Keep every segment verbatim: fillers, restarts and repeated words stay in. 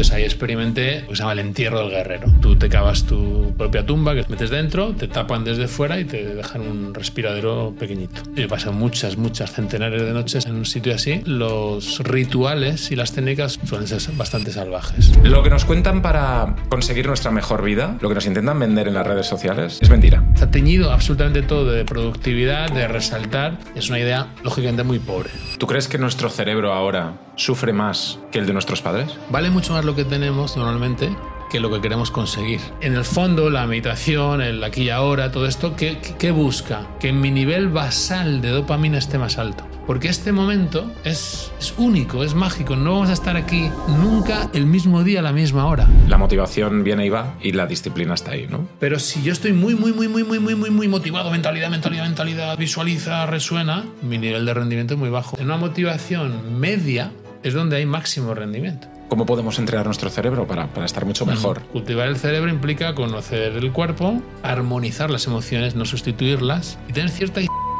Entonces ahí experimenté lo que se llama el entierro del guerrero. Tú te cavas tu propia tumba, que te metes dentro, te tapan desde fuera y te dejan un respiradero pequeñito. Yo he pasado muchas, muchas centenares de noches en un sitio así. Los rituales y las técnicas suelen ser bastante salvajes. Lo que nos cuentan para conseguir nuestra mejor vida, lo que nos intentan vender en las redes sociales, es mentira. Está teñido absolutamente todo de productividad, de resaltar. Es una idea, lógicamente, muy pobre. ¿Tú crees que nuestro cerebro ahora sufre más que el de nuestros padres? Vale mucho más lo que tenemos normalmente que lo que queremos conseguir. En el fondo, la meditación, el aquí y ahora, todo esto, ¿qué, qué busca? Que mi nivel basal de dopamina esté más alto. Porque este momento es, es único, es mágico. No vamos a estar aquí nunca el mismo día a la misma hora. La motivación viene y va y la disciplina está ahí, ¿no? Pero si yo estoy muy, muy, muy, muy, muy, muy, muy, muy motivado, mentalidad, mentalidad, mentalidad, visualiza, resuena, mi nivel de rendimiento es muy bajo. En una motivación media es donde hay máximo rendimiento. ¿Cómo podemos entrenar nuestro cerebro para, para estar mucho mejor? Mm. Cultivar el cerebro implica conocer el cuerpo, armonizar las emociones, no sustituirlas y tener cierta...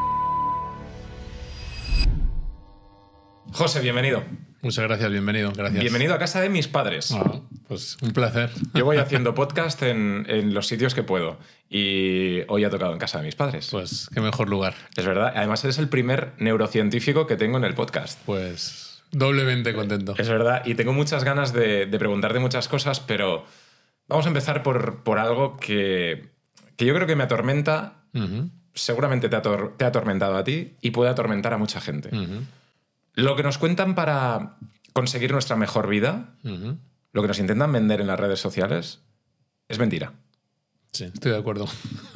José, bienvenido. Muchas gracias, bienvenido. Gracias. Bienvenido a casa de mis padres. Ah, pues un placer. Yo voy haciendo podcast en, en los sitios que puedo y hoy ha tocado en casa de mis padres. Pues qué mejor lugar. Es verdad. Además, eres el primer neurocientífico que tengo en el podcast. Pues... doblemente contento. Es verdad, y tengo muchas ganas de, de preguntarte muchas cosas, pero vamos a empezar por, por algo que, que yo creo que me atormenta, uh-huh. seguramente te, ator, te ha atormentado a ti y puede atormentar a mucha gente. Uh-huh. Lo que nos cuentan para conseguir nuestra mejor vida, uh-huh. lo que nos intentan vender en las redes sociales, es mentira. Sí, estoy de acuerdo.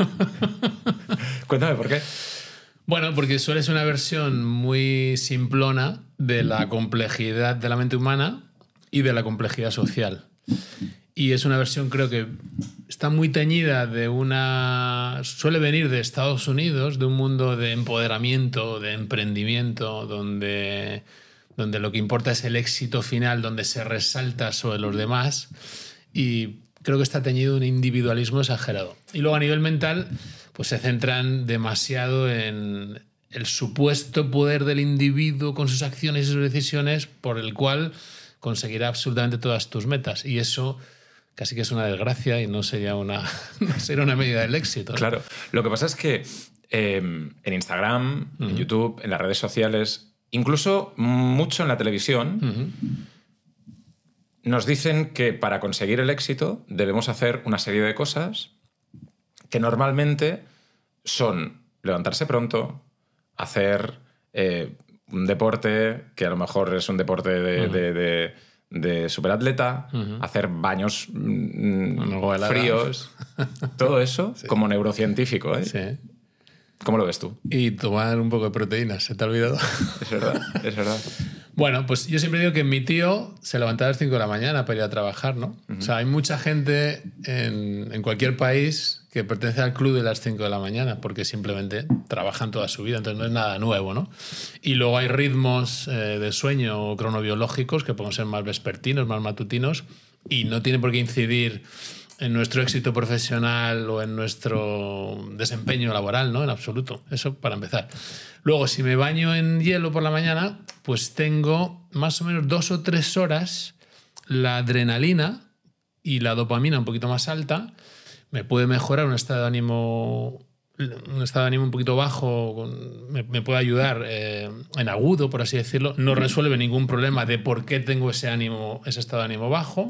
Cuéntame por qué. Bueno, porque suele ser una versión muy simplona de la complejidad de la mente humana y de la complejidad social. Y es una versión, creo que está muy teñida de una... suele venir de Estados Unidos, de un mundo de empoderamiento, de emprendimiento, donde, donde lo que importa es el éxito final, donde se resalta sobre los demás. Y creo que está teñido de un individualismo exagerado. Y luego a nivel mental... pues se centran demasiado en el supuesto poder del individuo con sus acciones y sus decisiones por el cual conseguirá absolutamente todas tus metas. Y eso casi que es una desgracia y no sería una, no sería una medida del éxito, ¿no? Claro. Lo que pasa es que eh, en Instagram, uh-huh. en YouTube, en las redes sociales, incluso mucho en la televisión, uh-huh. nos dicen que para conseguir el éxito debemos hacer una serie de cosas que normalmente son levantarse pronto, hacer eh, un deporte que a lo mejor es un deporte de, uh-huh. de, de, de superatleta, uh-huh. hacer baños mm, fríos, todo eso sí. como neurocientífico, ¿eh? Sí. ¿Cómo lo ves tú? Y tomar un poco de proteínas, ¿se te ha olvidado? Es verdad, es verdad. Bueno, pues yo siempre digo que mi tío se levantaba a las cinco de la mañana para ir a trabajar, ¿no? Uh-huh. O sea, hay mucha gente en, en cualquier país que pertenece al club de las cinco de la mañana porque simplemente trabajan toda su vida, entonces no es nada nuevo, ¿no? Y luego hay ritmos eh, de sueño cronobiológicos que pueden ser más vespertinos, más matutinos y no tienen por qué incidir en nuestro éxito profesional o en nuestro desempeño laboral, ¿no? En absoluto. Eso para empezar. Luego, si me baño en hielo por la mañana, pues tengo más o menos dos o tres horas la adrenalina y la dopamina un poquito más alta. Me puede mejorar un estado de ánimo, un estado de ánimo un poquito bajo, me, me puede ayudar eh, en agudo, por así decirlo. No resuelve ningún problema de por qué tengo ese ánimo, ese estado de ánimo bajo.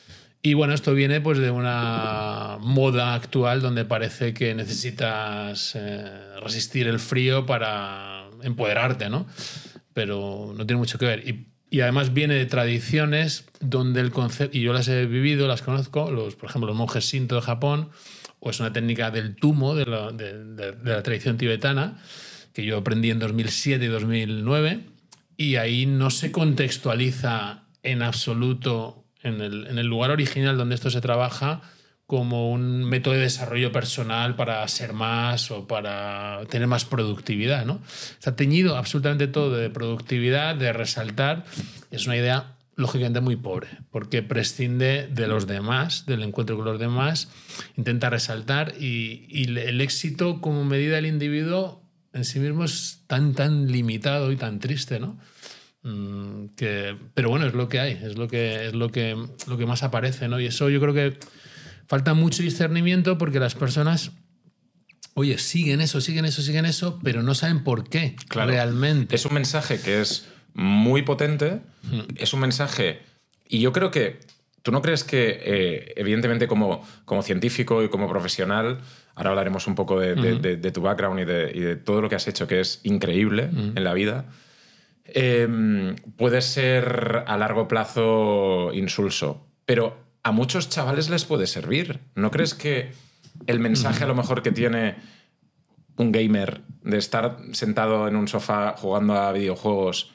Y bueno, esto viene pues de una moda actual donde parece que necesitas eh, resistir el frío para empoderarte, ¿no? Pero no tiene mucho que ver. Y, y además viene de tradiciones donde el concepto, y yo las he vivido, las conozco, los, por ejemplo, los monjes Shinto de Japón, o es una técnica del tumo de la, de, de, de la tradición tibetana, que yo aprendí en dos mil siete y dos mil nueve, y ahí no se contextualiza en absoluto... En el, en el lugar original donde esto se trabaja como un método de desarrollo personal para ser más o para tener más productividad, ¿no? Está teñido absolutamente todo de productividad, de resaltar. Es una idea, lógicamente, muy pobre, porque prescinde de los demás, del encuentro con los demás, intenta resaltar y, y el éxito como medida del individuo en sí mismo es tan, tan limitado y tan triste, ¿no? Mm, que, pero bueno, es lo que hay, es lo que, es lo que, lo que más aparece, ¿no? Y eso yo creo que falta mucho discernimiento porque las personas, oye, siguen eso, siguen eso, siguen eso, pero no saben por qué Claro. realmente. Es un mensaje que es muy potente, mm. es un mensaje... Y yo creo que... ¿Tú no crees que, eh, evidentemente, como, como científico y como profesional, ahora hablaremos un poco de, de, de, de tu background y de, y de todo lo que has hecho, que es increíble uh-huh. en la vida, eh, puede ser a largo plazo insulso, pero a muchos chavales les puede servir? ¿No crees que el mensaje uh-huh. a lo mejor que tiene un gamer de estar sentado en un sofá jugando a videojuegos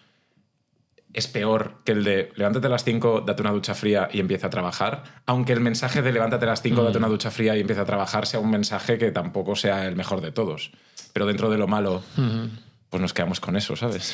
es peor que el de levántate a las cinco, date una ducha fría y empieza a trabajar? Aunque el mensaje de levántate a las cinco, mm. date una ducha fría y empieza a trabajar sea un mensaje que tampoco sea el mejor de todos. Pero dentro de lo malo, mm. pues nos quedamos con eso, ¿sabes?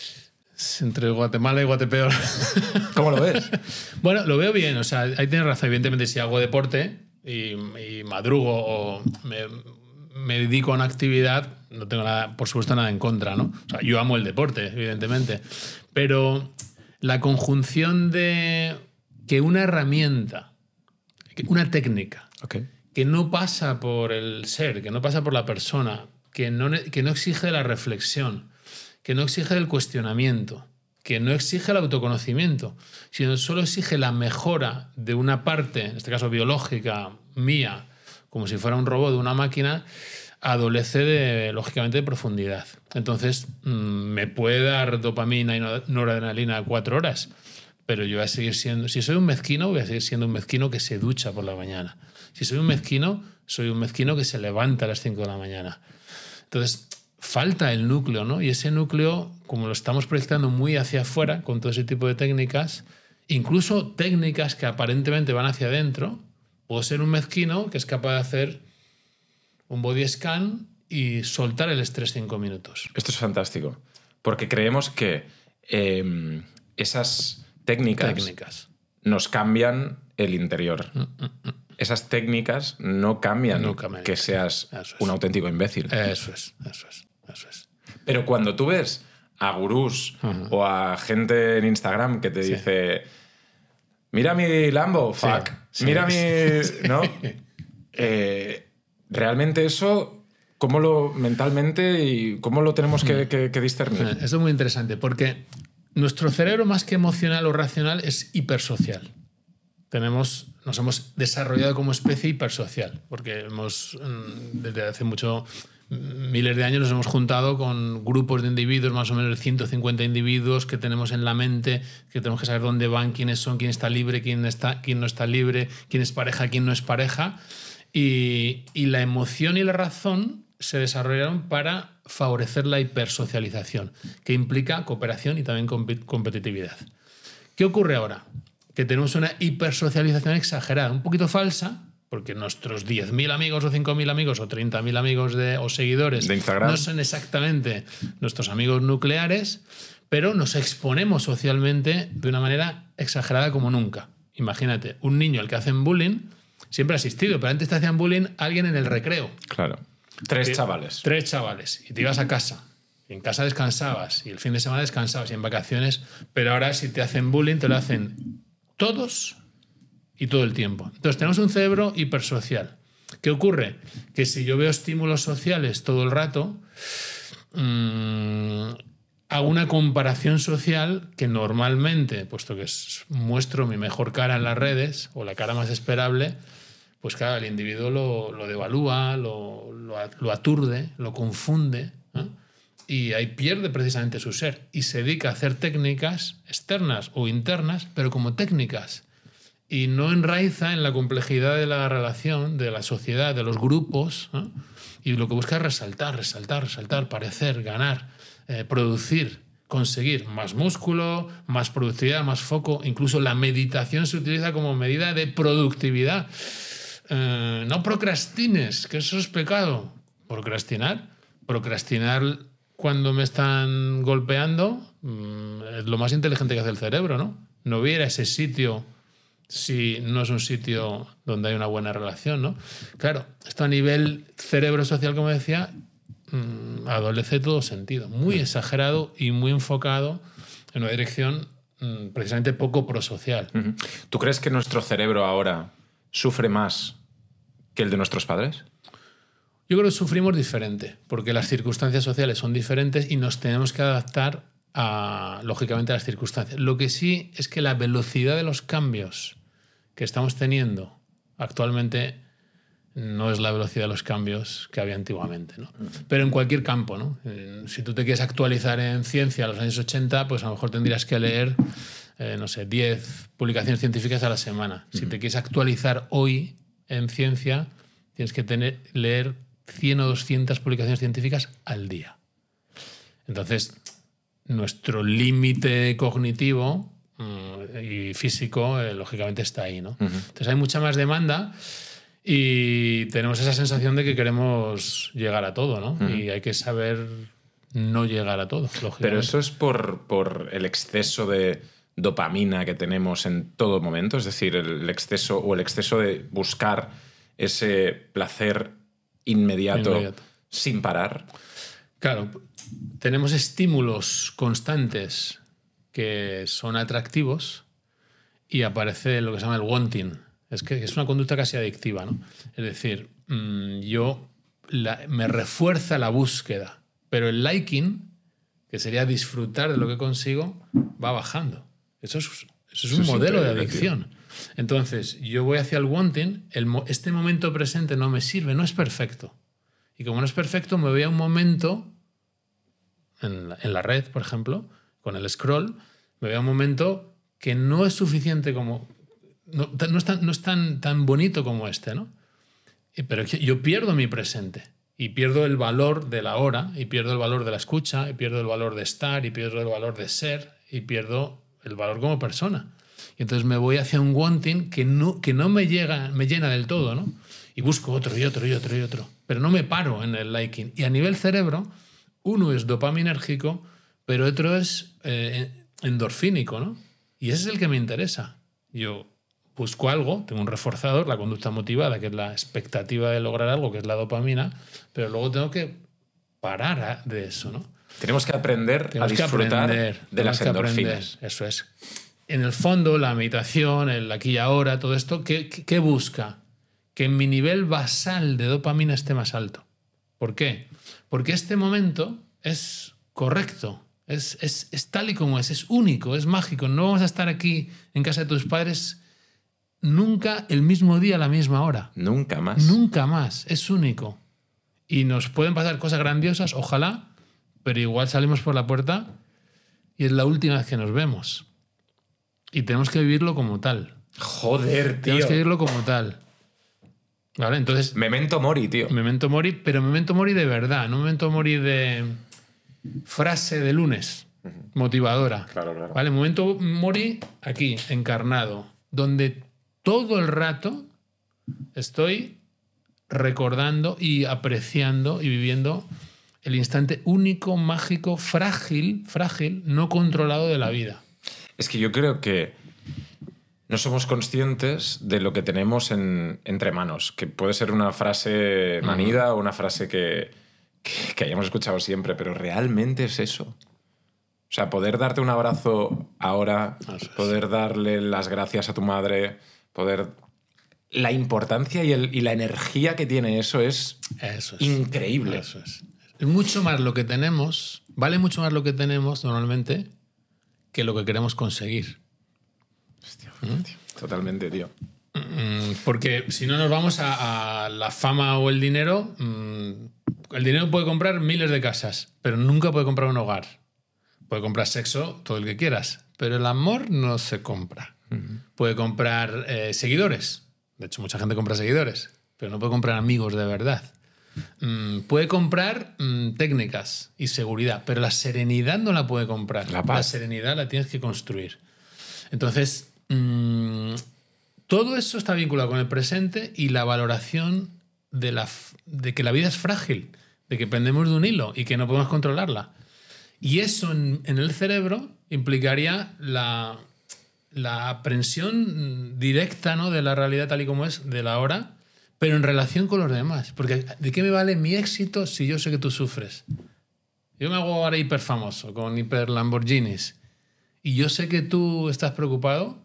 Entre Guatemala y Guatepeor. ¿Cómo lo ves? Bueno, lo veo bien. O sea, ahí tienes razón. Evidentemente, si hago deporte y, y madrugo o me, me dedico a una actividad, no tengo nada, por supuesto, nada en contra, ¿no? O sea, yo amo el deporte, evidentemente. Pero la conjunción de que una herramienta, una técnica, okay. que no pasa por el ser, que no pasa por la persona, que no, que no exige la reflexión, que no exige el cuestionamiento, que no exige el autoconocimiento, sino solo exige la mejora de una parte, en este caso biológica, mía, como si fuera un robot de una máquina, adolece de, lógicamente, de profundidad. Entonces, mmm, me puede dar dopamina y noradrenalina cuatro horas, pero yo voy a seguir siendo... Si soy un mezquino, voy a seguir siendo un mezquino que se ducha por la mañana. Si soy un mezquino, soy un mezquino que se levanta a las cinco de la mañana. Entonces, falta el núcleo, ¿no? Y ese núcleo, como lo estamos proyectando muy hacia afuera, con todo ese tipo de técnicas, incluso técnicas que aparentemente van hacia adentro, puedo ser un mezquino que es capaz de hacer un body scan y soltar el estrés cinco minutos. Esto es fantástico, porque creemos que eh, esas técnicas, técnicas nos cambian el interior. Mm, mm, mm. Esas técnicas no cambian, no cambian que seas es. un auténtico imbécil. Eso es, eso es, eso es. Pero cuando tú ves a gurús uh-huh. o a gente en Instagram que te sí. dice mira mi Lambo, fuck, sí, mira sí. mi... ¿no? eh, Realmente eso, ¿cómo lo mentalmente y cómo lo tenemos que, que, que discernir? Eso es muy interesante porque nuestro cerebro, más que emocional o racional, es hipersocial. Tenemos, nos hemos desarrollado como especie hipersocial porque hemos, desde hace mucho, miles de años nos hemos juntado con grupos de individuos, más o menos de ciento cincuenta individuos que tenemos en la mente, que tenemos que saber dónde van, quiénes son, quién está libre, quién, está, quién no está libre, quién es pareja, quién no es pareja. Y, y la emoción y la razón se desarrollaron para favorecer la hipersocialización, que implica cooperación y también comp- competitividad. ¿Qué ocurre ahora? Que tenemos una hipersocialización exagerada, un poquito falsa, porque nuestros diez mil amigos o cinco mil amigos o treinta mil amigos de, o seguidores de Instagram no son exactamente nuestros amigos nucleares, pero nos exponemos socialmente de una manera exagerada como nunca. Imagínate, un niño al que hacen bullying siempre ha existido, pero antes te hacían bullying alguien en el recreo. Claro. Tres chavales. Tres chavales. Y te ibas a casa. Y en casa descansabas. Y el fin de semana descansabas. Y en vacaciones. Pero ahora si te hacen bullying, te lo hacen todos y todo el tiempo. Entonces tenemos un cerebro hipersocial. ¿Qué ocurre? Que si yo veo estímulos sociales todo el rato, mmm, hago una comparación social que normalmente, puesto que es, muestro mi mejor cara en las redes, o la cara más esperable, pues claro, el individuo lo, lo devalúa, lo, lo, lo aturde, lo confunde, ¿eh? Y ahí pierde precisamente su ser y se dedica a hacer técnicas externas o internas, pero como técnicas, y no enraiza en la complejidad de la relación, de la sociedad, de los grupos, ¿eh? Y lo que busca es resaltar, resaltar, resaltar, parecer, ganar, eh, producir, conseguir más músculo, más productividad, más foco. Incluso la meditación se utiliza como medida de productividad. Eh, no procrastines, que eso es pecado. Procrastinar, procrastinar cuando me están golpeando mmm, es lo más inteligente que hace el cerebro, ¿no? No voy a ir a ese sitio si no es un sitio donde hay una buena relación, ¿no? Claro, esto a nivel cerebro social, como decía, mmm, adolece todo sentido. Muy exagerado y muy enfocado en una dirección mmm, precisamente poco prosocial. Uh-huh. ¿Tú crees que nuestro cerebro ahora sufre más que el de nuestros padres? Yo creo que sufrimos diferente, porque las circunstancias sociales son diferentes y nos tenemos que adaptar a, lógicamente, a las circunstancias. Lo que sí es que la velocidad de los cambios que estamos teniendo actualmente no es la velocidad de los cambios que había antiguamente, ¿no? Pero en cualquier campo, ¿no? Si tú te quieres actualizar en ciencia a los años ochenta, pues a lo mejor tendrías que leer, eh, no sé, diez publicaciones científicas a la semana. Si te quieres actualizar hoy en ciencia, tienes que tener, leer cien o doscientas publicaciones científicas al día. Entonces, nuestro límite cognitivo mmm, y físico, eh, lógicamente, está ahí, ¿no? Uh-huh. Entonces hay mucha más demanda y tenemos esa sensación de que queremos llegar a todo, ¿no? Uh-huh. Y hay que saber no llegar a todo, lógicamente. Pero eso es por, por el exceso de dopamina que tenemos en todo momento, es decir, el exceso o el exceso de buscar ese placer inmediato, inmediato. sin parar. Claro, tenemos estímulos constantes que son atractivos y aparece lo que se llama el wanting. Es que es una conducta casi adictiva, ¿no? Es decir, mmm, yo la, me refuerza la búsqueda, pero el liking, que sería disfrutar de lo que consigo, va bajando. Eso es, eso es un eso modelo de adicción. Tío. Entonces, yo voy hacia el wanting, el, este momento presente no me sirve, no es perfecto. Y como no es perfecto, me voy a un momento, en la, en la red, por ejemplo, con el scroll, me voy a un momento que no es suficiente como... No, no es, tan, no es tan, tan bonito como este, ¿no? Pero yo pierdo mi presente y pierdo el valor de la hora y pierdo el valor de la escucha y pierdo el valor de estar y pierdo el valor de ser y pierdo el valor como persona. Y entonces me voy hacia un wanting que no, que no me, llega, me llena del todo, ¿no? Y busco otro y otro y otro y otro. Pero no me paro en el liking. Y a nivel cerebro, uno es dopaminérgico, pero otro es eh, endorfínico, ¿no? Y ese es el que me interesa. Yo busco algo, tengo un reforzador, la conducta motivada, que es la expectativa de lograr algo, que es la dopamina, pero luego tengo que parar de eso, ¿no? Tenemos que aprender tenemos a disfrutar que aprender, de las endorfinas. Eso es. En el fondo, la meditación, el aquí y ahora, todo esto, ¿qué, qué busca? Que mi nivel basal de dopamina esté más alto. ¿Por qué? Porque este momento es correcto, es, es, es tal y como es, es único, es mágico. No vamos a estar aquí en casa de tus padres nunca el mismo día a la misma hora. Nunca más. Nunca más. Es único. Y nos pueden pasar cosas grandiosas, ojalá, pero igual salimos por la puerta y es la última vez que nos vemos. Y tenemos que vivirlo como tal. Joder, tío. Tenemos que vivirlo como tal. ¿Vale? Entonces... Memento mori, tío. Memento mori, pero memento mori de verdad, no memento mori de frase de lunes, uh-huh. motivadora. Claro, claro. ¿Vale? Memento mori aquí, encarnado, donde todo el rato estoy recordando y apreciando y viviendo el instante único, mágico, frágil, frágil, no controlado de la vida. Es que yo creo que no somos conscientes de lo que tenemos en, entre manos, que puede ser una frase manida uh-huh. o una frase que, que, que hayamos escuchado siempre, pero realmente es eso. O sea, poder darte un abrazo ahora, es. poder darle las gracias a tu madre, poder... La importancia y, el, y la energía que tiene eso es, eso es increíble. Eso es. Es mucho más lo que tenemos, vale mucho más lo que tenemos normalmente que lo que queremos conseguir. Hostia, ¿Mm? tío. Totalmente, tío. Porque si no nos vamos a, a la fama o el dinero, el dinero puede comprar miles de casas, pero nunca puede comprar un hogar. Puede comprar sexo, todo el que quieras, pero el amor no se compra. Uh-huh. Puede comprar eh, seguidores. De hecho, mucha gente compra seguidores, pero no puede comprar amigos de verdad. Mm, puede comprar mm, técnicas y seguridad, pero la serenidad no la puede comprar. La paz. La serenidad la tienes que construir. Entonces, mmm, todo eso está vinculado con el presente y la valoración de, la, de que la vida es frágil, de que pendemos de un hilo y que no podemos controlarla. Y eso en, en el cerebro implicaría la... la aprensión directa, ¿no?, de la realidad tal y como es, de la hora, pero en relación con los demás. Porque ¿de qué me vale mi éxito si yo sé que tú sufres? Yo me hago ahora hiper famoso, con hiper Lamborghinis, y yo sé que tú estás preocupado,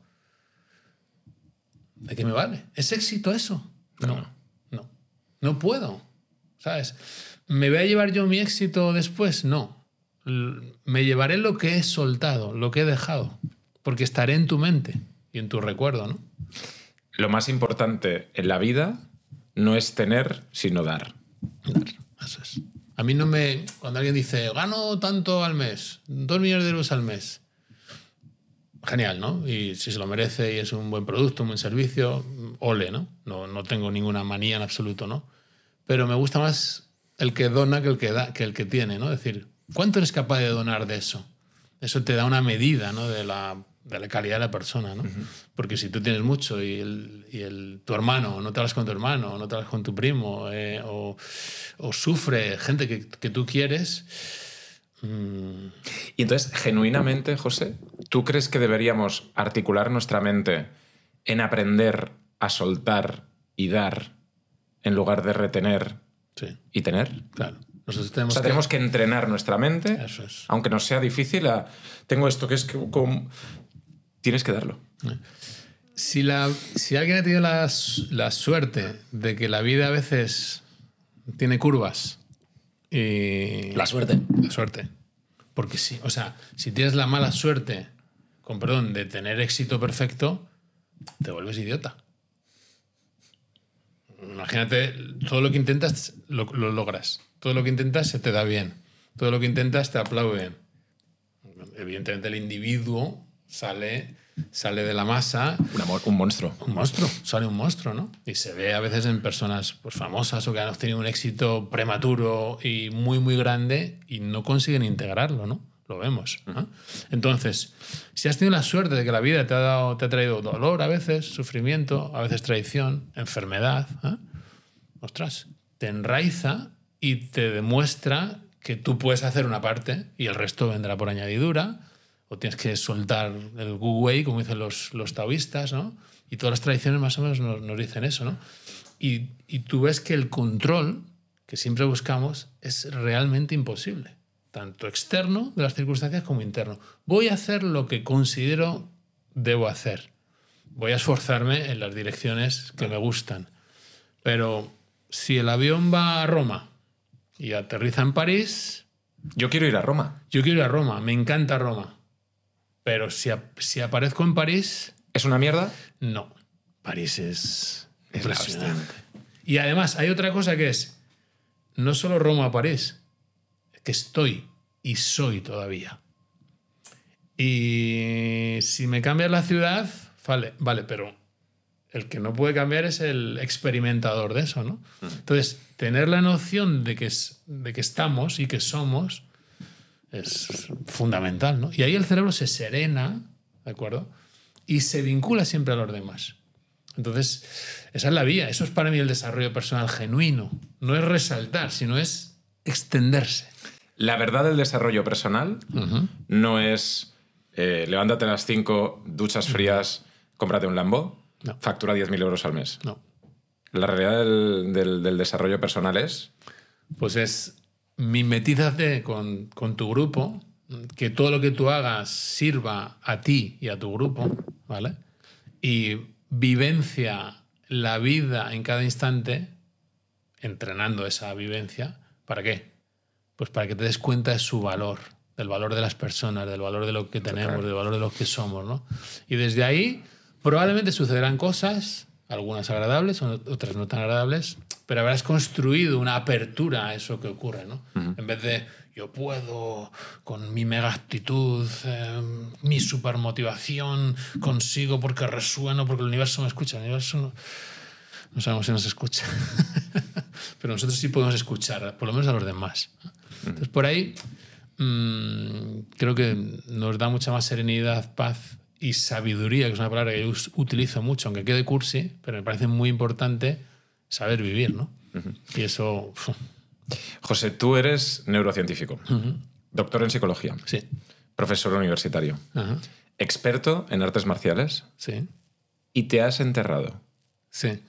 ¿de qué me vale? ¿Es éxito eso? No, no. No puedo, ¿sabes? ¿Me voy a llevar yo mi éxito después? No. Me llevaré lo que he soltado, lo que he dejado, porque estaré en tu mente y en tu recuerdo, ¿no? Lo más importante en la vida no es tener, sino dar. Dar, eso es. A mí no me... Cuando alguien dice, gano tanto al mes, dos millones de euros al mes, genial, ¿no? Y si se lo merece y es un buen producto, un buen servicio, ole, ¿no? No, no tengo ninguna manía en absoluto, ¿no? Pero me gusta más el que dona que el que da, que el que tiene, ¿no? Es decir, ¿cuánto eres capaz de donar de eso? Eso te da una medida, ¿no? De la, de la calidad de la persona, ¿no? Uh-huh. Porque si tú tienes mucho y, el, y el, tu hermano, no te hablas con tu hermano, no te hablas con tu primo, eh, o, o sufre gente que, que tú quieres... Mmm... Y entonces, genuinamente, José, ¿tú crees que deberíamos articular nuestra mente en aprender a soltar y dar en lugar de retener sí. y tener? Claro. Nosotros tenemos, o sea, que... tenemos que entrenar nuestra mente, Eso es. aunque nos sea difícil. A... Tengo esto que es que como... tienes que darlo. Si, la, si alguien ha tenido la, la suerte de que la vida a veces tiene curvas y... La suerte. La suerte. Porque sí, o sea, si tienes la mala suerte, con perdón, de tener éxito perfecto, te vuelves idiota. Imagínate, todo lo que intentas lo, lo logras. Todo lo que intentas se te da bien. Todo lo que intentas te aplauden. Evidentemente el individuo sale, sale de la masa. Un, amor, un monstruo. Un monstruo. Sale un monstruo, ¿no? Y se ve a veces en personas pues, famosas o que han obtenido un éxito prematuro y muy, muy grande y no consiguen integrarlo, ¿no? Lo vemos, ¿no? Entonces, si has tenido la suerte de que la vida te ha, dado, te ha traído dolor a veces, sufrimiento, a veces traición, enfermedad, ¿eh? Ostras, te enraiza y te demuestra que tú puedes hacer una parte y el resto vendrá por añadidura, o tienes que soltar el wu wei, como dicen los, los taoístas, ¿no? Y todas las tradiciones más o menos nos, nos dicen eso, ¿no? Y, y tú ves que el control que siempre buscamos es realmente imposible, tanto externo de las circunstancias como interno. Voy a hacer lo que considero debo hacer. Voy a esforzarme en las direcciones que me gustan. Pero si el avión va a Roma y aterriza en París... Yo quiero ir a Roma. Yo quiero ir a Roma. Me encanta Roma. Pero si, si aparezco en París... ¿Es una mierda? No. París es... Es impresionante. Y además hay otra cosa que es... No solo Roma o París... que estoy y soy todavía. Y si me cambias la ciudad, vale, vale, pero el que no puede cambiar es el experimentador de eso, ¿no? Entonces, tener la noción de que, es, de que estamos y que somos es fundamental, ¿no? Y ahí el cerebro se serena, ¿de acuerdo? Y se vincula siempre a los demás. Entonces, esa es la vía. Eso es para mí el desarrollo personal genuino. No es resaltar, sino es extenderse. La verdad del desarrollo personal uh-huh. no es eh, levántate a las cinco, duchas frías, cómprate un Lambo, no. factura diez mil euros al mes. No. La realidad del, del, del desarrollo personal es... Pues es mimetízate con, con tu grupo, que todo lo que tú hagas sirva a ti y a tu grupo, ¿vale? Y vivencia la vida en cada instante, entrenando esa vivencia. ¿Para qué? Pues para que te des cuenta de su valor, del valor de las personas, del valor de lo que tenemos, Total. del valor de lo que somos, ¿no? Y desde ahí probablemente sucederán cosas, algunas agradables, otras no tan agradables, pero habrás construido una apertura a eso que ocurre, ¿no? Uh-huh. En vez de yo puedo, con mi mega actitud, eh, mi supermotivación, consigo porque resueno, porque el universo me escucha. El universo no, no sabemos si nos escucha, pero nosotros sí podemos escuchar, por lo menos a los demás. Entonces, por ahí mmm, creo que nos da mucha más serenidad, paz y sabiduría, que es una palabra que yo utilizo mucho, aunque quede cursi, pero me parece muy importante saber vivir, ¿no? Uh-huh. Y eso... Uf. José, tú eres neurocientífico, uh-huh. doctor en psicología, sí. profesor universitario, uh-huh. experto en artes marciales, sí. y te has enterrado. Sí.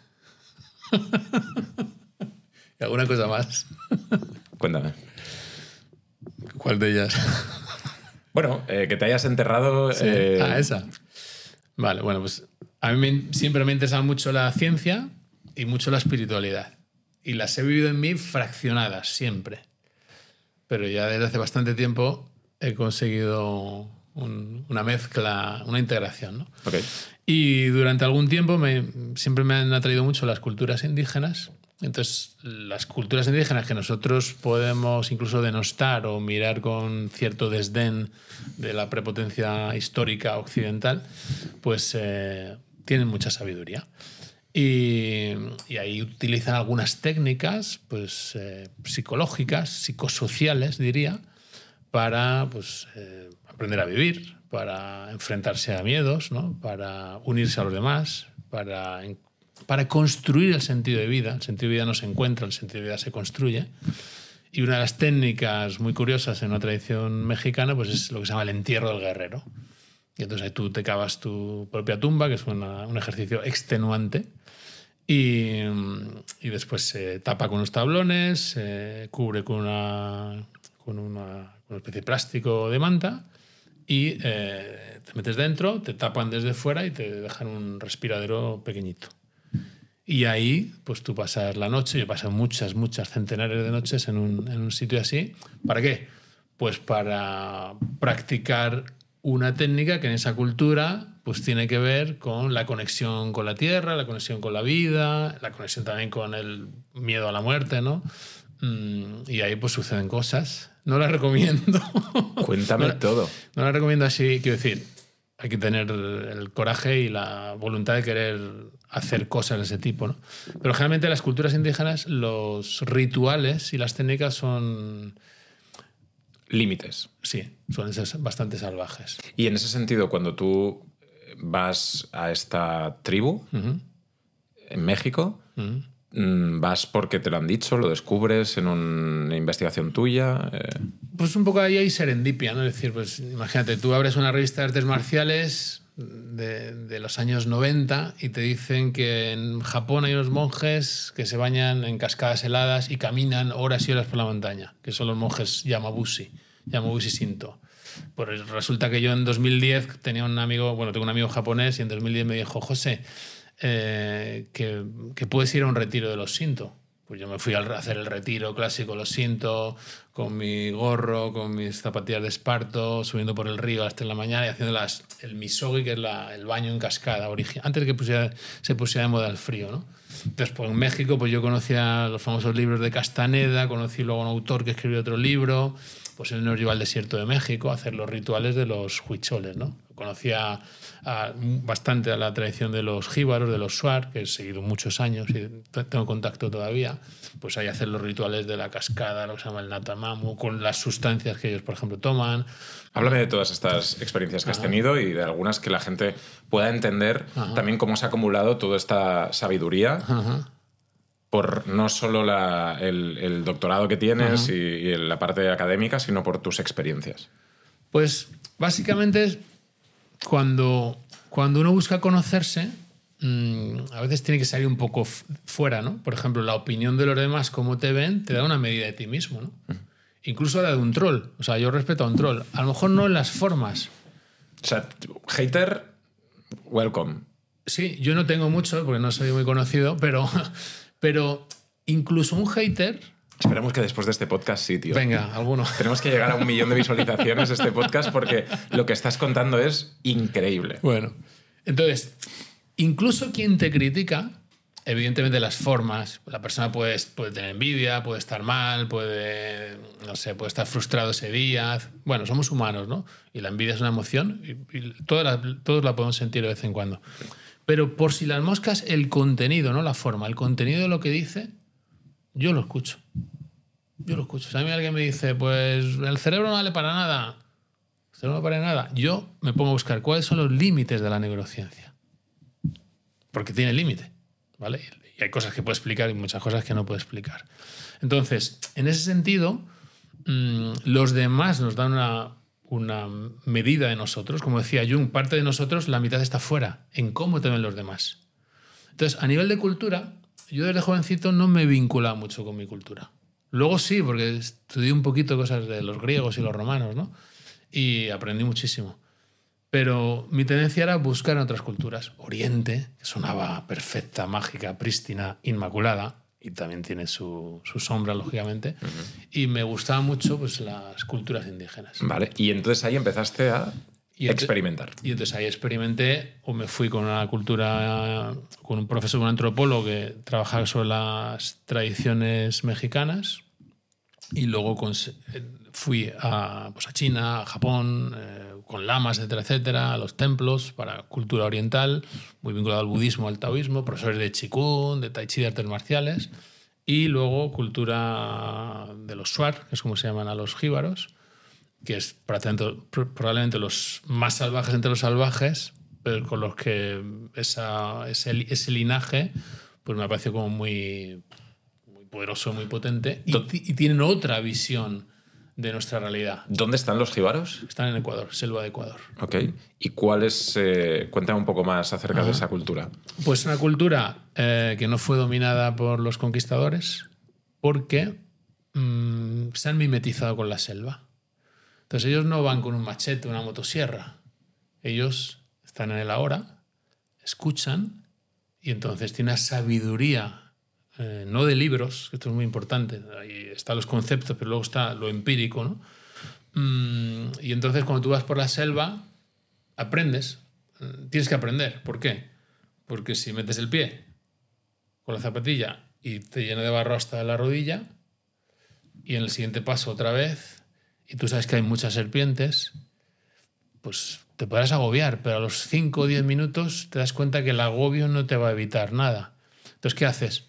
¿Y alguna cosa más? Cuéntame. ¿Cuál de ellas? Bueno, eh, que te hayas enterrado... Sí. Eh... Ah, esa. Vale, bueno, pues a mí me, siempre me ha interesado mucho la ciencia y mucho la espiritualidad. Y las he vivido en mí fraccionadas, siempre. Pero ya desde hace bastante tiempo he conseguido un, una mezcla, una integración, ¿no? Okay. Y durante algún tiempo me, siempre me han atraído mucho las culturas indígenas. Entonces, las culturas indígenas que nosotros podemos incluso denostar o mirar con cierto desdén de la prepotencia histórica occidental, pues eh, tienen mucha sabiduría. Y, y ahí utilizan algunas técnicas pues, eh, psicológicas, psicosociales, diría, para pues, eh, aprender a vivir, para enfrentarse a miedos, ¿no? Para unirse a los demás, para, para construir el sentido de vida. El sentido de vida no se encuentra, el sentido de vida se construye. Y una de las técnicas muy curiosas en una tradición mexicana pues, es lo que se llama el entierro del guerrero. Y entonces ahí tú te cavas tu propia tumba, que es una, un ejercicio extenuante, y, y después se tapa con unos tablones, se cubre con una, con una, con una especie de plástico de manta y eh, te metes dentro, te tapan desde fuera y te dejan un respiradero pequeñito. Y ahí pues tú pasas la noche, yo he pasado muchas, muchas centenares de noches en un, en un sitio así. ¿Para qué? Pues para practicar una técnica que en esa cultura pues tiene que ver con la conexión con la tierra, la conexión con la vida, la conexión también con el miedo a la muerte, ¿no? Y ahí pues suceden cosas. No las recomiendo. Cuéntame no, todo. No las recomiendo así, quiero decir, hay que tener el coraje y la voluntad de querer hacer cosas de ese tipo, ¿no? Pero generalmente en las culturas indígenas los rituales y las técnicas son... límites. Sí, suelen ser bastante salvajes. Y en ese sentido, cuando tú vas a esta tribu uh-huh. en México, uh-huh. ¿vas porque te lo han dicho, lo descubres en una investigación tuya? Eh... Pues un poco ahí hay serendipia, ¿no? Es decir, pues imagínate, tú abres una revista de artes marciales de, de los años noventa y te dicen que en Japón hay unos monjes que se bañan en cascadas heladas y caminan horas y horas por la montaña, que son los monjes Yamabushi, Yamabushi Shinto. Pues resulta que yo en dos mil diez tenía un amigo, bueno, tengo un amigo japonés y en dos mil diez me dijo, José, eh, que, que puedes ir a un retiro de los Shinto. Pues yo me fui a hacer el retiro clásico, los Shinto, con mi gorro, con mis zapatillas de esparto, subiendo por el río a las tres de la mañana y haciendo las, el misogi, que es la, el baño en cascada, antes de que pusiera, se pusiera de moda el frío, ¿no? Entonces, pues en México pues yo conocía los famosos libros de Castaneda, conocí luego a un autor que escribió otro libro, pues él nos llevó al desierto de México a hacer los rituales de los huicholes, ¿no? Conocía a, bastante a la tradición de los jíbaros, de los shuar, que he seguido muchos años y tengo contacto todavía. Pues ahí hacen los rituales de la cascada, lo que se llama el natamamu, con las sustancias que ellos, por ejemplo, toman. Háblame de todas estas experiencias que Ajá. has tenido y de algunas que la gente pueda entender Ajá. también cómo se ha acumulado toda esta sabiduría. Ajá. Por no solo la, el, el doctorado que tienes y, y la parte académica, sino por tus experiencias. Pues básicamente cuando, cuando uno busca conocerse, mmm, a veces tiene que salir un poco fuera, ¿no? Por ejemplo, la opinión de los demás, cómo te ven, te da una medida de ti mismo, ¿no? Uh-huh. Incluso la de un troll. O sea, yo respeto a un troll. A lo mejor no en las formas. O sea, hater, welcome. Sí, yo no tengo mucho porque no soy muy conocido, pero... Pero incluso un hater... Esperemos que después de este podcast sí, tío. Venga, alguno. Tenemos que llegar a un millón de visualizaciones de este podcast porque lo que estás contando es increíble. Bueno, entonces, incluso quien te critica, evidentemente las formas, la persona puede, puede tener envidia, puede estar mal, puede, no sé, puede estar frustrado ese día. Bueno, somos humanos, ¿no? Y la envidia es una emoción y, y todas la, todos la podemos sentir de vez en cuando. Pero por si las moscas, el contenido, no la forma, el contenido de lo que dice, yo lo escucho. Yo lo escucho. Si a mí alguien me dice, pues el cerebro no vale para nada, el cerebro no vale para nada, yo me pongo a buscar cuáles son los límites de la neurociencia. Porque tiene límite, ¿vale? Y hay cosas que puede explicar y muchas cosas que no puede explicar. Entonces, en ese sentido, mmm, los demás nos dan una... una medida de nosotros. Como decía Jung, parte de nosotros, la mitad está fuera, en cómo te ven los demás. Entonces, a nivel de cultura, yo desde jovencito no me vinculaba mucho con mi cultura. Luego sí, porque estudié un poquito cosas de los griegos y los romanos, ¿no? y aprendí muchísimo. Pero mi tendencia era buscar en otras culturas. Oriente, que sonaba perfecta, mágica, prístina, inmaculada, y también tiene su, su sombra, lógicamente. Uh-huh. Y me gustaban mucho pues, las culturas indígenas. Vale, y entonces ahí empezaste a y experimentar. Entonces, y entonces ahí experimenté, o me fui con una cultura, con un profesor, un antropólogo que trabajaba sobre las tradiciones mexicanas, y luego con, fui a, pues a China, a Japón, eh, con lamas, etcétera, etcétera, a los templos para cultura oriental, muy vinculado al budismo, al taoísmo, profesores de Qigong, de Tai Chi, de artes marciales, y luego cultura de los Shuar, que es como se llaman a los jíbaros, que es probablemente los más salvajes entre los salvajes, pero con los que esa, ese, ese linaje pues me pareció como muy, muy poderoso, muy potente, y, y tienen otra visión de nuestra realidad. ¿Dónde están los jíbaros? Están en Ecuador, selva de Ecuador. Ok. ¿Y cuál es? Eh, cuéntame un poco más acerca Ajá. de esa cultura. Pues una cultura eh, que no fue dominada por los conquistadores porque mmm, se han mimetizado con la selva. Entonces ellos no van con un machete, una motosierra. Ellos están en el ahora, escuchan, y entonces tienen una sabiduría. Eh, no de libros, esto es muy importante, ahí están los conceptos, pero luego está lo empírico, ¿no? Mm, y entonces cuando tú vas por la selva, aprendes, tienes que aprender. ¿Por qué? Porque si metes el pie con la zapatilla y te llena de barro hasta la rodilla, y en el siguiente paso otra vez, y tú sabes que hay muchas serpientes, pues te podrás agobiar, pero a los cinco o diez minutos te das cuenta que el agobio no te va a evitar nada. Entonces, ¿qué haces?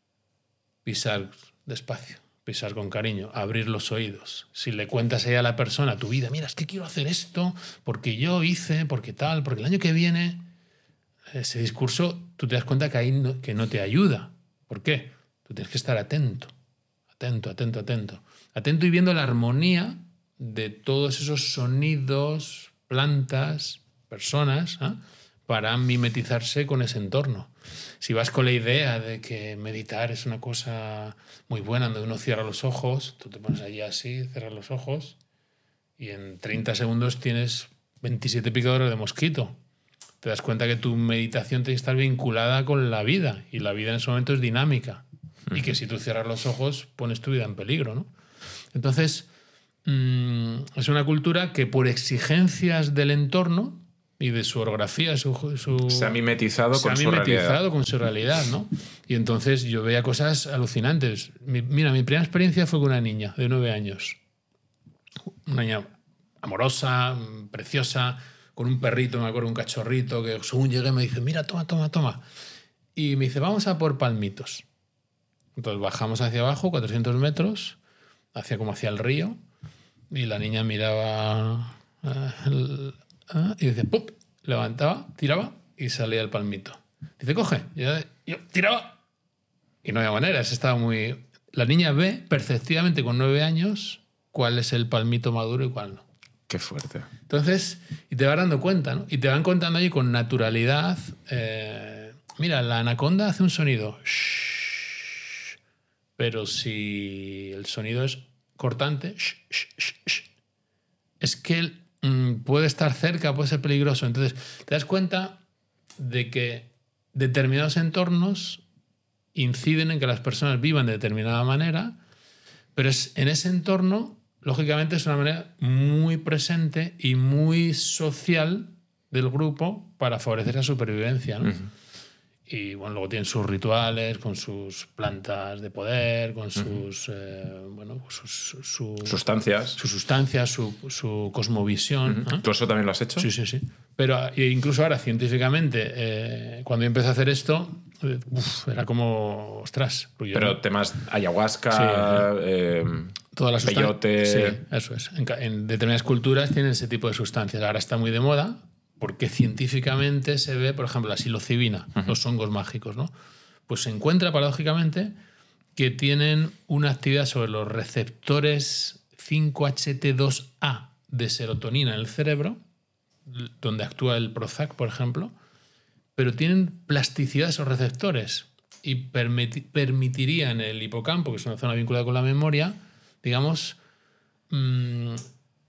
Pisar despacio, pisar con cariño, abrir los oídos. Si le cuentas ahí a la persona tu vida, mira, es que quiero hacer esto, porque yo hice, porque tal, porque el año que viene, ese discurso, tú te das cuenta que ahí no, que no te ayuda. ¿Por qué? Tú tienes que estar atento, atento, atento, atento. Atento y viendo la armonía de todos esos sonidos, plantas, personas, ¿eh? Para mimetizarse con ese entorno. Si vas con la idea de que meditar es una cosa muy buena, donde uno cierra los ojos, tú te pones allí así, cierras los ojos, y en treinta segundos tienes veintisiete picadores de mosquito. Te das cuenta que tu meditación tiene que estar vinculada con la vida, y la vida en ese momento es dinámica. Uh-huh. Y que si tú cierras los ojos, pones tu vida en peligro, ¿no? Entonces, mmm, es una cultura que por exigencias del entorno y de su orografía, su, su, se ha mimetizado, se con, ha su mimetizado con su realidad, ¿no? Y entonces yo veía cosas alucinantes. Mi, mira, mi primera experiencia fue con una niña de nueve años. Una niña amorosa, preciosa, con un perrito, me acuerdo, un cachorrito, que según llegué me dice, mira, toma, toma, toma. Y me dice, vamos a por palmitos. Entonces bajamos hacia abajo, cuatrocientos metros, hacia como hacia el río, y la niña miraba uh, el, uh, y dice, ¡pup! Levantaba, tiraba y salía el palmito. Dice, coge. Y yo, yo tiraba. Y no había manera, estaba muy... La niña ve perceptivamente con nueve años cuál es el palmito maduro y cuál no. Qué fuerte. Entonces, y te vas dando cuenta, ¿no? Y te van contando allí con naturalidad. Eh, mira, la anaconda hace un sonido. Shh, pero si el sonido es cortante, shh, shh, shh, shh, es que mmm, puede estar cerca, puede ser peligroso. Entonces, te das cuenta de que determinados entornos inciden en que las personas vivan de determinada manera, pero es, en ese entorno, lógicamente, es una manera muy presente y muy social del grupo para favorecer la supervivencia, ¿no? Uh-huh. Y bueno, luego tienen sus rituales, con sus plantas de poder, con sus, uh-huh. eh, bueno, sus, su, sustancias, sus sustancias, su, su cosmovisión. Uh-huh. ¿eh? ¿Tú eso también lo has hecho? Sí, sí, sí. Pero incluso ahora, científicamente, eh, cuando yo empecé a hacer esto, eh, uf, era como, ostras. Pero no... temas ayahuasca, sí, eh, todas las peyote... Sí, eso es. En, en determinadas culturas tienen ese tipo de sustancias. Ahora está muy de moda, porque científicamente se ve, por ejemplo, la psilocibina, uh-huh. los hongos mágicos, ¿no? Pues se encuentra, paradójicamente, que tienen una actividad sobre los receptores cinco H T dos A de serotonina en el cerebro, donde actúa el Prozac, por ejemplo, pero tienen plasticidad esos receptores y permiti- permitirían el hipocampo, que es una zona vinculada con la memoria, digamos, mmm,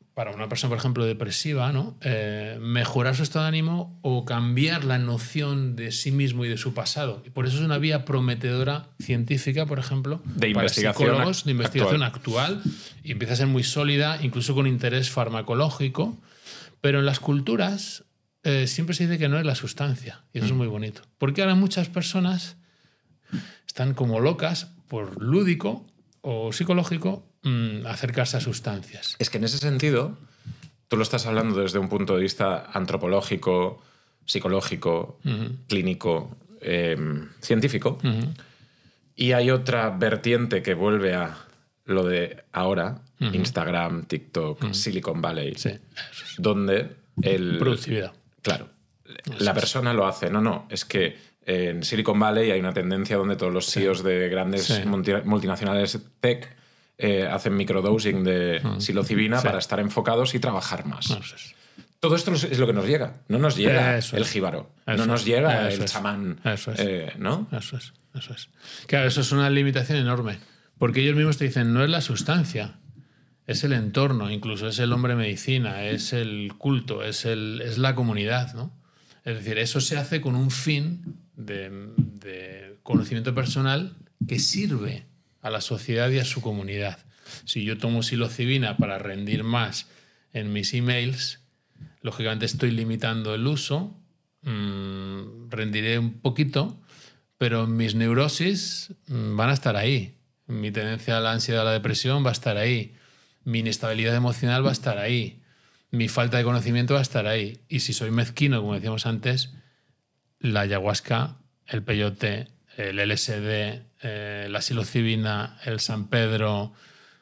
para una persona, por ejemplo, depresiva, ¿no? Eh, mejorar su estado de ánimo o cambiar la noción de sí mismo y de su pasado. Y por eso es una vía prometedora científica, por ejemplo, de para investigación psicólogos, de investigación actual. actual, y empieza a ser muy sólida, incluso con interés farmacológico. Pero en las culturas eh, siempre se dice que no es la sustancia, y eso mm. es muy bonito. Porque ahora muchas personas están como locas por lúdico o psicológico mmm, acercarse a sustancias. Es que en ese sentido, tú lo estás hablando desde un punto de vista antropológico, psicológico, uh-huh. clínico, eh, científico, uh-huh. y hay otra vertiente que vuelve a lo de ahora, uh-huh. Instagram, TikTok, uh-huh. Silicon Valley, sí, donde el... productividad. Claro, eso la persona es. Lo hace. No, no, es que en Silicon Valley hay una tendencia donde todos los C E Os sí. de grandes sí. multinacionales tech eh, hacen microdosing de uh-huh. psilocibina sí. para estar enfocados y trabajar más. No, eso es. Todo esto es lo que nos llega. No nos llega eso el es. jíbaro. Eso no nos es. llega eso el es. chamán. Eso es. Eh, ¿no? Eso es. Eso es. Claro, eso es una limitación enorme. Porque ellos mismos te dicen, no es la sustancia, es el entorno, incluso es el hombre medicina, es el culto, es, el, es la comunidad, ¿no? Es decir, eso se hace con un fin de, de conocimiento personal que sirve a la sociedad y a su comunidad. Si yo tomo psilocibina para rendir más en mis emails, lógicamente estoy limitando el uso, mmm, rendiré un poquito, pero mis neurosis mmm, van a estar ahí. Mi tendencia a la ansiedad, a la depresión va a estar ahí. Mi inestabilidad emocional va a estar ahí. Mi falta de conocimiento va a estar ahí. Y si soy mezquino, como decíamos antes, la ayahuasca, el peyote, el L S D, eh, la psilocibina, el San Pedro,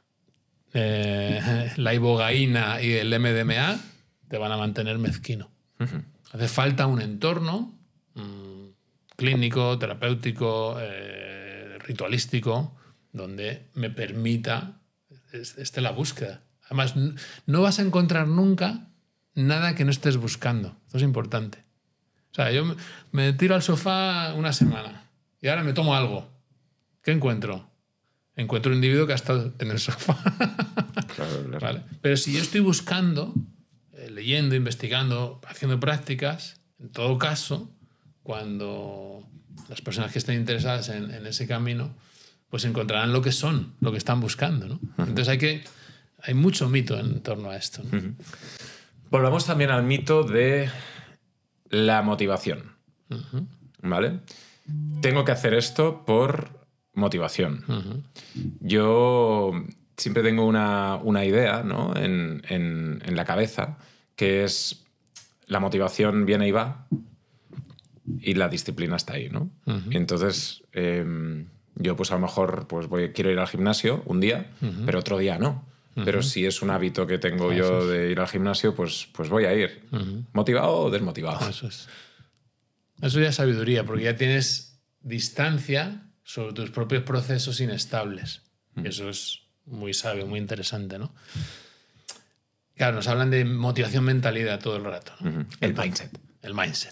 eh, la ibogaína y el M D M A te van a mantener mezquino. Uh-huh. Hace falta un entorno mmm, clínico, terapéutico, eh, ritualístico, donde me permita esté la búsqueda. Además, no vas a encontrar nunca nada que no estés buscando. Esto es importante. O sea, yo me tiro al sofá una semana y ahora me tomo algo. ¿Qué encuentro? Encuentro un individuo que ha estado en el sofá. Claro, claro. ¿Vale? Pero si yo estoy buscando, eh, leyendo, investigando, haciendo prácticas, en todo caso, cuando las personas que estén interesadas en, en ese camino, pues encontrarán lo que son, lo que están buscando, ¿no? Uh-huh. Entonces hay que hay mucho mito en torno a esto, ¿no? Uh-huh. Volvamos también al mito de la motivación. Uh-huh. ¿Vale? Tengo que hacer esto por motivación. Uh-huh. Yo siempre tengo una, una idea, ¿no? en, en, en la cabeza, que es la motivación viene y va y la disciplina está ahí, ¿no? Uh-huh. Entonces... Eh, yo pues a lo mejor pues voy, quiero ir al gimnasio un día, uh-huh. pero otro día no. Uh-huh. Pero si es un hábito que tengo Eso yo es. de ir al gimnasio, pues, pues voy a ir. Uh-huh. ¿Motivado o desmotivado? Eso es. Eso ya es sabiduría, porque ya tienes distancia sobre tus propios procesos inestables. Uh-huh. Y eso es muy sabio, muy interesante, ¿no? Claro, nos hablan de motivación, mentalidad todo el rato, ¿no? Uh-huh. El mindset. El mindset.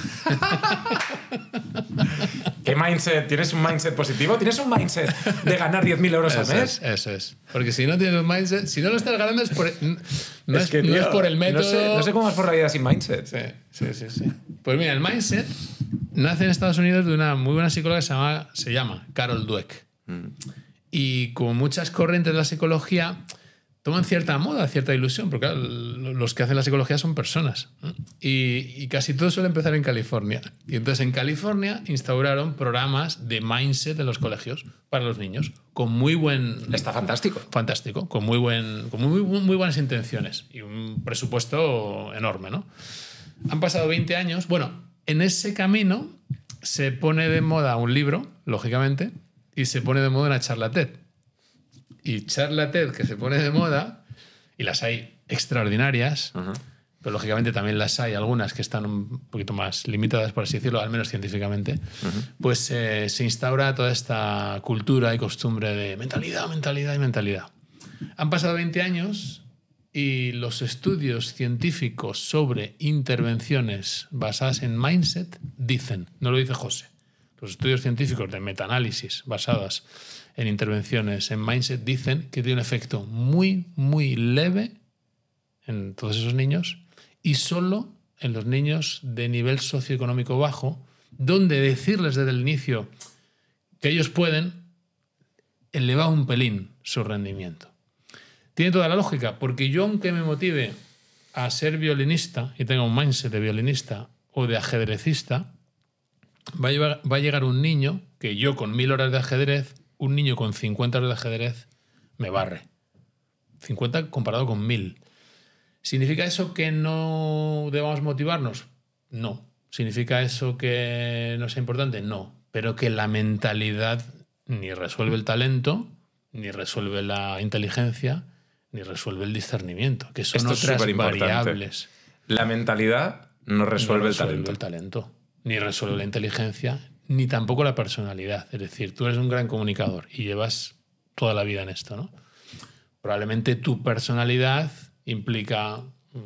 ¿Qué mindset? ¿Tienes un mindset positivo? ¿Tienes un mindset de ganar diez mil euros eso al mes? Es, eso es. Porque si no tienes un mindset, si no lo estás ganando es por, no, es, es, que, no tío, es por el método. No sé, no sé cómo vas por la vida sin mindset. Sí, sí, sí, sí. Pues mira, el mindset nace en Estados Unidos de una muy buena psicóloga que se llama, se llama Carol Dweck. Mm. Y como muchas corrientes de la psicología, toman cierta moda, cierta ilusión, porque claro, los que hacen la psicología son personas. ¿no? Y, y casi todo suele empezar en California. Y entonces en California instauraron programas de mindset en los colegios para los niños, con muy buen... Está fantástico. Fantástico, con muy, buen, con muy, muy buenas intenciones y un presupuesto enorme, ¿no? Han pasado veinte años. Bueno, en ese camino se pone de moda un libro, lógicamente, y se pone de moda una charla TED. Y charla TED que se pone de moda, y las hay extraordinarias, uh-huh. pero lógicamente también las hay algunas que están un poquito más limitadas, por así decirlo, al menos científicamente, uh-huh. pues eh, se instaura toda esta cultura y costumbre de mentalidad, mentalidad y mentalidad. Han pasado veinte años y los estudios científicos sobre intervenciones basadas en mindset dicen, no lo dice José, los estudios científicos de metaanálisis basadas en intervenciones en mindset dicen que tiene un efecto muy, muy leve en todos esos niños y solo en los niños de nivel socioeconómico bajo, donde decirles desde el inicio que ellos pueden eleva un pelín su rendimiento. Tiene toda la lógica, porque yo, aunque me motive a ser violinista y tenga un mindset de violinista o de ajedrecista, va a, llevar, va a llegar un niño que yo con mil horas de ajedrez, un niño con cincuenta horas de ajedrez, me barre. cincuenta comparado con mil. ¿Significa eso que no debamos motivarnos? No. ¿Significa eso que no sea importante? No. Pero que la mentalidad ni resuelve el talento, ni resuelve la inteligencia, ni resuelve el discernimiento, que son Esto otras es variables. La mentalidad no resuelve, no resuelve el talento. el talento, ni resuelve la inteligencia, ni tampoco la personalidad. Es decir, tú eres un gran comunicador y llevas toda la vida en esto, ¿no? Probablemente tu personalidad implica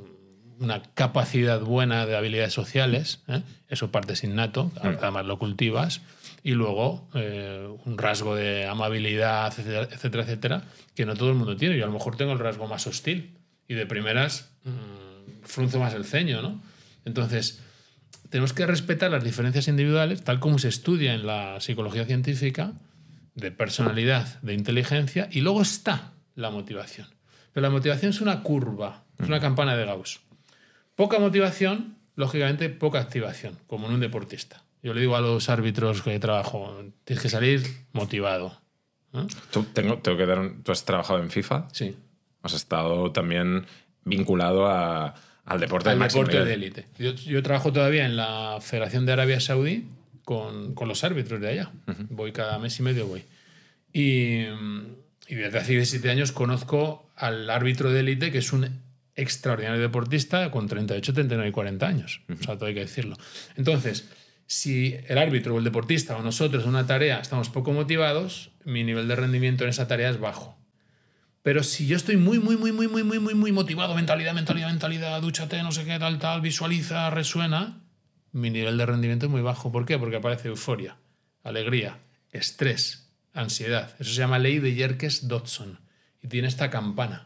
una capacidad buena de habilidades sociales, ¿eh? Eso parte es innato, además lo cultivas, y luego eh, un rasgo de amabilidad, etcétera, etcétera, etcétera, que no todo el mundo tiene. Yo a lo mejor tengo el rasgo más hostil y de primeras mmm, frunzo más el ceño, ¿no? Entonces, tenemos que respetar las diferencias individuales, tal como se estudia en la psicología científica, de personalidad, de inteligencia, y luego está la motivación. Pero la motivación es una curva, es una campana de Gauss. Poca motivación, lógicamente poca activación, como en un deportista. Yo le digo a los árbitros que trabajo, tienes que salir motivado. ¿Eh? ¿Tú, tengo, tengo que dar un, ¿Tú has trabajado en FIFA? Sí. Has estado también vinculado a, al deporte al de máximo deporte nivel. de élite. Yo, yo trabajo todavía en la Federación de Arabia Saudí con, con los árbitros de allá. Uh-huh. Voy cada mes y medio, voy. Y, y desde hace diecisiete años conozco al árbitro de élite, que es un extraordinario deportista con treinta y ocho, treinta y nueve y cuarenta años. Uh-huh. O sea, todo hay que decirlo. Entonces, si el árbitro o el deportista o nosotros en una tarea estamos poco motivados, mi nivel de rendimiento en esa tarea es bajo. Pero si yo estoy muy, muy, muy, muy, muy, muy, muy, muy motivado, mentalidad, mentalidad, mentalidad, dúchate, no sé qué, tal, tal, visualiza, resuena, mi nivel de rendimiento es muy bajo. ¿Por qué? Porque aparece euforia, alegría, estrés, ansiedad. Eso se llama ley de Yerkes-Dodson y tiene esta campana.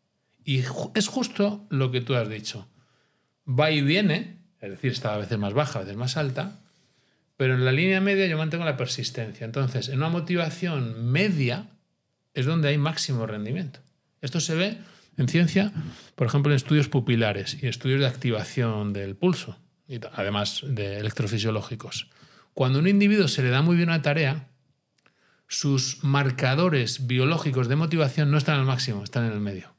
Y es justo lo que tú has dicho. Va y viene, es decir, está a veces más baja, a veces más alta, pero en la línea media yo mantengo la persistencia. Entonces, en una motivación media es donde hay máximo rendimiento. Esto se ve en ciencia, por ejemplo, en estudios pupilares y estudios de activación del pulso, y además de electrofisiológicos. Cuando a un individuo se le da muy bien una tarea, sus marcadores biológicos de motivación no están al máximo, están en el medio.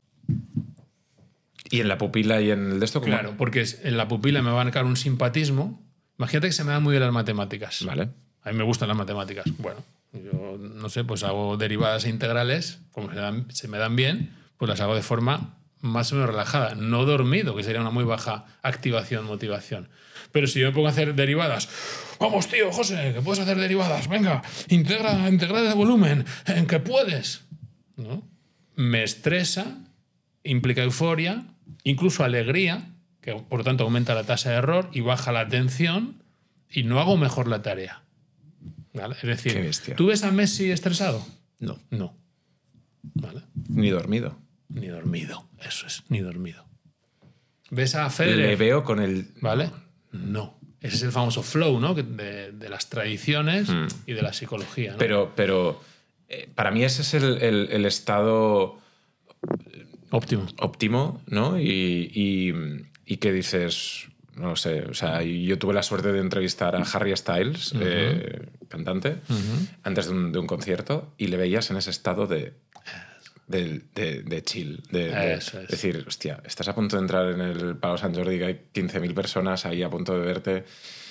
¿Y en la pupila y en el de esto? ¿Cómo? Claro, porque en la pupila me va a marcar un simpatismo. Imagínate que se me dan muy bien las matemáticas. Vale. A mí me gustan las matemáticas. Bueno, yo no sé, pues hago derivadas e integrales, como se, dan, se me dan bien, pues las hago de forma más o menos relajada. No dormido, que sería una muy baja activación, motivación. Pero si yo me pongo a hacer derivadas, vamos tío, José, que puedes hacer derivadas, venga, integra, integra de volumen, en que puedes, ¿no? Me estresa, implica euforia, incluso alegría, que por lo tanto aumenta la tasa de error y baja la atención y no hago mejor la tarea. ¿Vale? Es decir, ¿tú ves a Messi estresado? No. No. ¿Vale? Ni dormido. Ni dormido, eso es, ni dormido. ¿Ves a Federer? Le veo con el... ¿Vale? No. Ese es el famoso flow, ¿no? De, de las tradiciones mm. y de la psicología, ¿no? Pero, pero eh, para mí ese es el, el, el estado... Óptimo. Óptimo, ¿no? Y, y, y que dices... No lo sé, o sea, yo tuve la suerte de entrevistar a Harry Styles, uh-huh. eh, cantante, uh-huh. antes de un, de un concierto, y le veías en ese estado de... De, de, de chill, de, de es. decir, hostia, estás a punto de entrar en el Palau Sant Jordi, que hay quince mil personas ahí a punto de verte,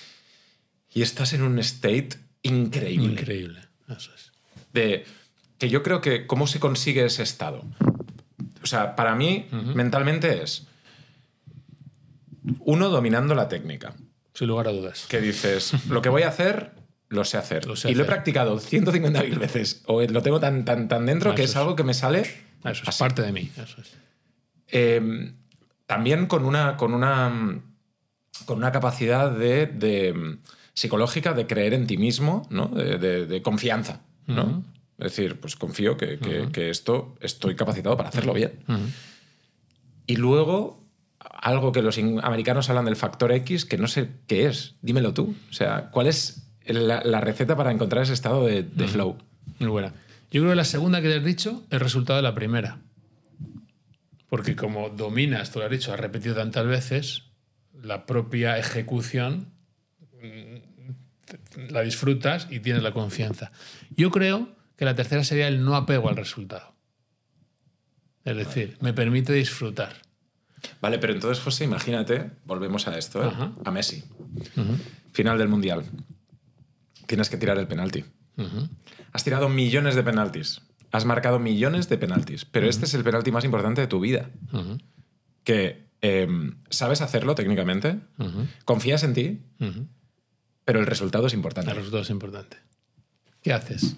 y estás en un state increíble. Increíble, eso es. De, que yo creo que cómo se consigue ese estado. O sea, para mí, uh-huh. mentalmente es, uno, dominando la técnica. Sin lugar a dudas. Que dices, lo que voy a hacer... Lo sé hacer. Lo sé y hacer. Lo he practicado ciento cincuenta mil veces. O lo tengo tan, tan, tan dentro eso que es, es algo que me sale... Eso es así. Parte de mí. Eso es. Eh, también con una, con una, con una capacidad de, de, psicológica de creer en ti mismo, ¿no? De, de, de confianza, ¿no? Uh-huh. Es decir, pues confío que, que, uh-huh. que esto estoy capacitado para hacerlo bien. Uh-huh. Y luego, algo que los americanos hablan del factor X, que no sé qué es. Dímelo tú. O sea, ¿cuál es la, la receta para encontrar ese estado de, de flow? Muy buena. Yo creo que la segunda que te has dicho es el resultado de la primera. Porque como dominas, tú lo has dicho, has repetido tantas veces, la propia ejecución la disfrutas y tienes la confianza. Yo creo que la tercera sería el no apego al resultado. Es decir, me permite disfrutar. Vale, pero entonces, José, imagínate, volvemos a esto, ¿eh? Ajá. A Messi. Uh-huh. Final del Mundial. Tienes que tirar el penalti. Uh-huh. Has tirado millones de penaltis. Has marcado millones de penaltis. Pero uh-huh. este es el penalti más importante de tu vida. Uh-huh. Que eh, sabes hacerlo técnicamente, uh-huh. confías en ti, uh-huh. pero el resultado es importante. El resultado es importante. ¿Qué haces?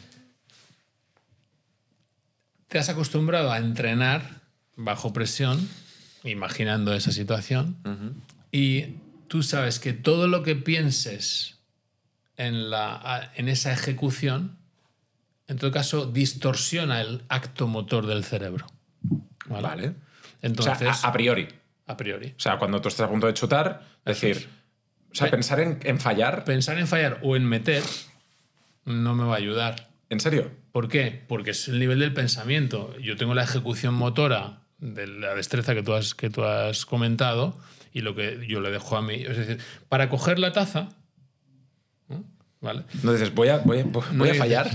Te has acostumbrado a entrenar bajo presión, imaginando esa situación, uh-huh. y tú sabes que todo lo que pienses en, la, en esa ejecución, en todo caso, distorsiona el acto motor del cerebro. Vale. vale. Entonces, o sea, a, a priori. A priori. O sea, cuando tú estás a punto de chutar, es decir, o sea, Pe- pensar en, en fallar. Pensar en fallar o en meter no me va a ayudar. ¿En serio? ¿Por qué? Porque es el nivel del pensamiento. Yo tengo la ejecución motora de la destreza que tú has, que tú has comentado y lo que yo le dejo a mí. Es decir, para coger la taza, ¿no? ¿Vale? No dices, voy a, voy a, voy no a dices, fallar.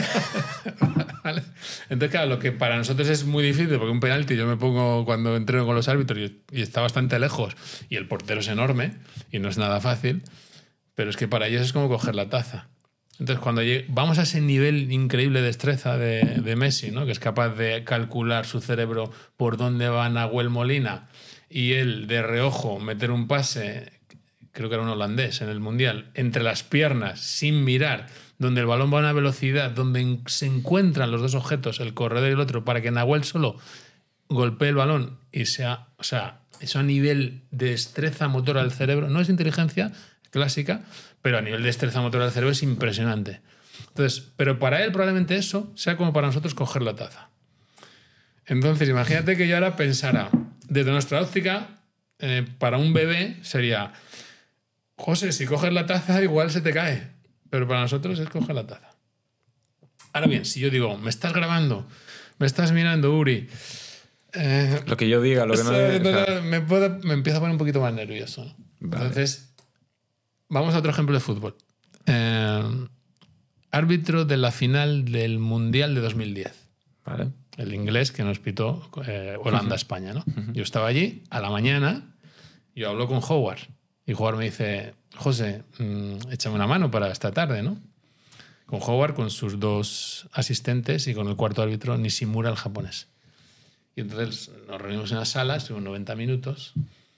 ¿Vale? Entonces, claro, lo que para nosotros es muy difícil, porque un penalti yo me pongo cuando entreno con los árbitros y, y está bastante lejos y el portero es enorme y no es nada fácil, pero es que para ellos es como coger la taza. Entonces, cuando llegue, vamos a ese nivel increíble de destreza de, de Messi, ¿no? Que es capaz de calcular su cerebro por dónde va Nahuel Molina y él de reojo meter un pase, creo que era un holandés en el Mundial, entre las piernas, sin mirar, donde el balón va a una velocidad, donde se encuentran los dos objetos, el corredor y el otro, para que Nahuel solo golpee el balón y sea, o sea, eso a nivel de destreza motora del cerebro, no es inteligencia clásica, pero a nivel de destreza motora del cerebro es impresionante. Entonces, pero para él probablemente eso sea como para nosotros coger la taza. Entonces, imagínate que yo ahora pensara, desde nuestra óptica, eh, para un bebé sería, José, si coges la taza igual se te cae, pero para nosotros es coger la taza. Ahora bien, si yo digo, me estás grabando, me estás mirando, Uri, eh, lo que yo diga, lo que no diga, o sea, me, puedo, me empiezo a poner un poquito más nervioso, ¿no? Vale. Entonces, vamos a otro ejemplo de fútbol. Eh, árbitro de la final del Mundial de dos mil diez. Vale. El inglés que nos pitó eh, Holanda-España, ¿no? Uh-huh. Yo estaba allí, a la mañana, yo hablo con Howard. Y Howard me dice, José, mmm, échame una mano para esta tarde, ¿no? Con Howard, con sus dos asistentes y con el cuarto árbitro, Nishimura, el japonés. Y entonces nos reunimos en la sala, estuvimos noventa minutos,